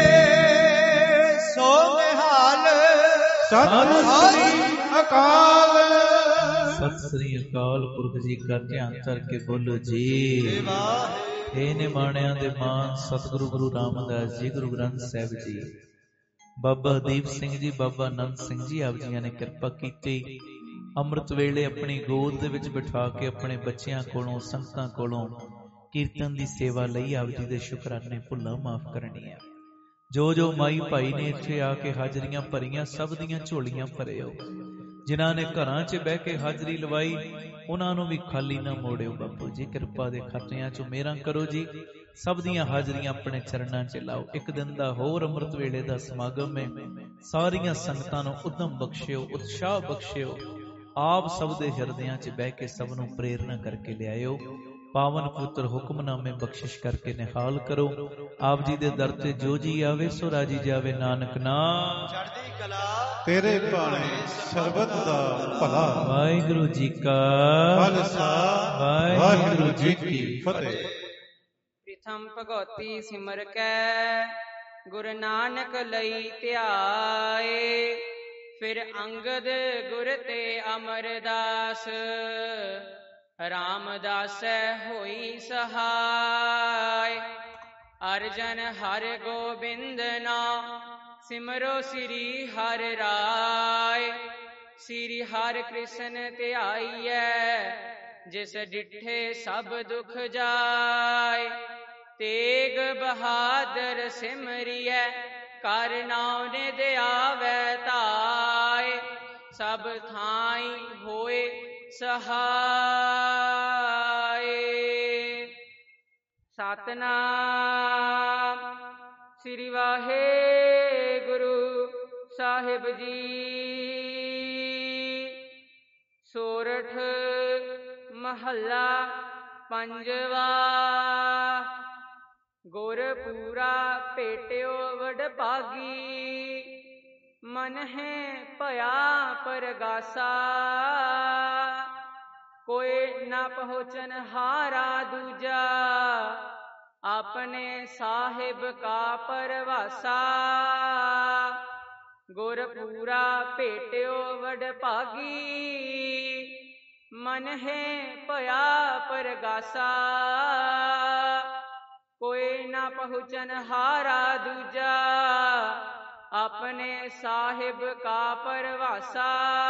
ਸੋ ਨਿਹਾਲ ਸਤਿ ਸ੍ਰੀ ਅਕਾਲ। ਸਤਿ ਸ੍ਰੀ ਅਕਾਲ ਪੁਰਖ ਜੀ ਕਾ ਧਿਆਨ ਧਰ ਕੇ ਬੋਲੋ ਜੀ। ਇਹ ਨੇ ਬਾਣਿਆਂ ਦੇ ਮਾਨ ਸਤਿਗੁਰੂ ਗੁਰੂ ਰਾਮਦਾਸ ਜੀ, ਗੁਰੂ ਗ੍ਰੰਥ ਸਾਹਿਬ ਜੀ, ਬਾਬਾ ਦੀਪ ਸਿੰਘ ਜੀ, ਬਾਬਾ ਆਨੰਦ ਸਿੰਘ ਜੀ ਆਪ ਜੀਆਂ ਨੇ ਕਿਰਪਾ ਕੀਤੀ। ਅੰਮ੍ਰਿਤ ਵੇਲੇ ਆਪਣੀ ਗੋਦ ਦੇ ਵਿੱਚ ਬਿਠਾ ਕੇ ਆਪਣੇ ਬੱਚਿਆਂ ਕੋਲੋਂ, ਸੰਗਤਾਂ ਕੋਲੋਂ ਕੀਰਤਨ ਦੀ ਸੇਵਾ ਲਈ ਆਪ ਜੀ ਦੇ ਸ਼ੁਕਰਾਨੇ ਭੁੱਲਾਂ ਮਾਫ ਕਰਨੀਆਂ। ਜੋ ਜੋ ਮਾਈ ਭਾਈ ਨੇ ਇੱਥੇ ਆ ਕੇ ਹਾਜ਼ਰੀਆਂ ਭਰੀਆਂ, ਸਭ ਦੀਆਂ ਝੋਲੀਆਂ ਭਰਿਓ। ਜਿਨ੍ਹਾਂ ਨੇ ਘਰਾਂ 'ਚ ਬਹਿ ਕੇ ਹਾਜ਼ਰੀ ਲਵਾਈ, ਉਹਨਾਂ ਨੂੰ ਵੀ ਖਾਲੀ ਨਾ ਮੋੜਿਓ ਬਾਪੂ ਜੀ। ਕਿਰਪਾ ਦੇ ਖਾਤਿਆਂ 'ਚੋਂ ਮੇਰਾ ਕਰੋ ਜੀ। ਸਭ ਦੀਆਂ ਹਾਜ਼ਰੀਆਂ ਆਪਣੇ ਚਰਨਾਂ 'ਚ ਲਾਓ। ਇੱਕ ਦਿਨ ਦਾ ਹੋਰ ਅੰਮ੍ਰਿਤ ਵੇਲੇ ਦਾ ਸਮਾਗਮ ਹੈ। ਸਾਰੀਆਂ ਸੰਗਤਾਂ ਨੂੰ ਉਦਮ ਬਖਸ਼ਿਓ, ਉਤਸ਼ਾਹ ਬਖਸ਼ਿਓ। ਆਪ ਸਭ ਦੇ ਹਿਰਦਿਆਂ 'ਚ ਬਹਿ ਕੇ ਸਭ ਨੂੰ ਪ੍ਰੇਰਨਾ ਕਰਕੇ ਲਿਆਇਓ। ਪਾਵਨ ਪੁੱਤਰ ਹੁਕਮਨਾਮੇ ਬਖਸ਼ਿਸ਼ ਕਰਕੇ ਨਿਹਾਲ ਕਰੋ। ਆਪ ਜੀ ਦੇ ਦਰ ਤੇ ਜੋ ਜੀ ਆਵੇ ਸੋ ਰਾਜੀ ਜਾਵੇ। ਨਾਨਕ ਨਾਮ ਚੜ੍ਹਦੀ ਕਲਾ ਤੇਰੇ ਭਾਣੇ ਸਰਬਤ ਦਾ ਭਲਾ। ਵਾਹਿਗੁਰੂ ਜੀ ਕਾ ਖਾਲਸਾ, ਵਾਹਿਗੁਰੂ ਜੀ ਕੀ ਫਤਿਹ। ਪ੍ਰਥਮ ਭਗਉਤੀ ਸਿਮਰ ਕੈ, ਗੁਰੂ ਨਾਨਕ ਲਈ ਧਿਆਏ। ਫਿਰ ਅੰਗਦ ਗੁਰ ਤੇ ਅਮਰਦਾਸ, ਰਾਮਦਾਸੈ ਹੋਈ ਸਹਾਇ। ਅਰਜਨ ਹਰ ਗੋਬਿੰਦ ਨਾਮ, ਸਿਮਰੋ ਸ੍ਰੀ ਹਰਿ ਰਾਇ। ਸ੍ਰੀ ਹਰਿ ਕ੍ਰਿਸ਼ਨ ਧਿਆਈਐ, ਜਿਸ ਡਿਠੇ ਸਭ ਦੁਖ ਜਾਇ। ਤੇਗ ਬਹਾਦਰ ਸਿਮਰਿਐ, ਕਰ ਨਾਉ ਨਿਧ ਆਵੈ ਧਾਇ। ਸਭ ਥਾਈ ਹੋਏ ਸਹਾਇ। ਸਤਿਨਾਮ ਸ੍ਰੀ ਵਾਹਿਗੁਰੂ ਸਾਹਿਬ ਜੀ। ਸੋਰਠ ਮਹੱਲਾ ਪੰਜਵਾ। ਗੁਰਪੂਰਾ ਭੇਟਿਓ ਵਡਭਾਗੀ, ਮਨ ਹੈ ਭਇਆ ਪਰਗਾਸਾ। ਕੋਈ ਨਾ ਪਹੁੰਚਨ ਹਾਰਾ ਦੂਜਾ, ਆਪਣੇ ਸਾਹਿਬ ਕਾ ਪਰਵਾਸਾ। ਗੁਰਪੂਰਾ ਭੇਟਿਓ ਵਡਭਾਗੀ, ਮਨ ਹੈ ਭਇਆ ਪਰਗਾਸਾ। ਕੋਈ ਨਾ ਪਹੁੰਚਨ ਹਾਰਾ ਦੂਜਾ, ਆਪਣੇ ਸਾਹਿਬ ਕਾ ਪਰਵਾਸਾ।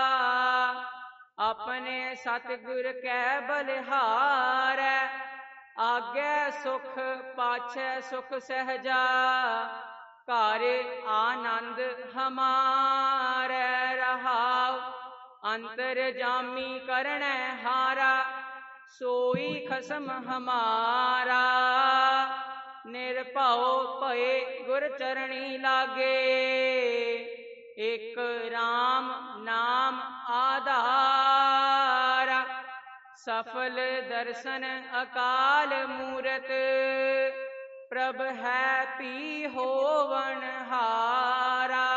ਆਪਣੇ ਸਤਿਗੁਰ ਕੈ ਬਲਿਹਾਰੈ, ਆਗੈ ਸੁਖ ਪਾਛੈ ਸੁਖ ਸਹਿਜਾ। ਘਰ ਆਨੰਦ ਹਮਾਰੈ ਰਹਾਉ, ਅੰਤਰ ਜਾਮੀ ਕਰਣੈ ਹਾਰਾ। ਸੋਈ ਖਸਮ ਹਮਾਰਾ, ਨਿਰਭਉ ਭਏ ਗੁਰ ਚਰਣੀ ਲਾਗੇ। ਇੱਕ RAM ਨਾਮ ਆਧਾਰਾ। ਸਫਲ ਦਰਸ਼ਨ ਅਕਾਲ ਮੂਰਤ, ਪ੍ਰਭ ਹੈ ਪੀ ਹੋਵਨ ਹਾਰਾ।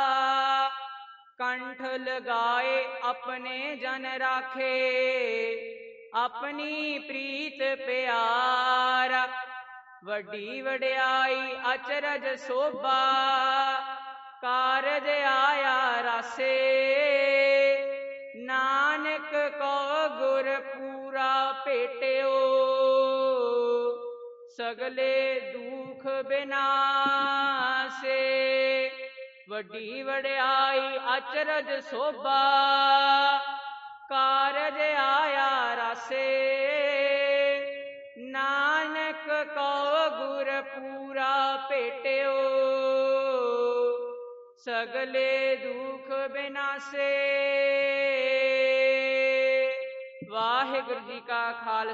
ਕੰਠ ਲਗਾਏ ਆਪਣੇ ਜਨ ਰਾਖੇ, ਆਪਣੀ ਪ੍ਰੀਤ ਪਿਆਰਾ। ਵੱਡੀ ਵਡਿਆਈ ਅਚਰਜ ਸੋਭਾ, ਕਾਰਜ ਆਇਆ ਰਾਸੇ। ਨਾਨਕ ਕੋ ਗੁਰ ਪੂਰਾ ਭੇਟਿਓ, ਸਗਲੇ ਦੁਖ ਬਿਨਾਸੇ। ਵੱਡੀ ਵਡਿਆਈ ਅਚਰਜ ਸੋਭਾ, ਕਾਰਜ ਆਇਆ ਰਾਸੇ। ਨਾਨਕ ਕੋ ਗੁਰ ਪੂਰਾ ਭੇਟਿਓ, ਸਗਲੇ ਦੁਖ ਬਿਨਾਸੇ। ਵਾਹਿਗੁਰੂ ਜੀ ਕਾ ਖਾਲਸਾ।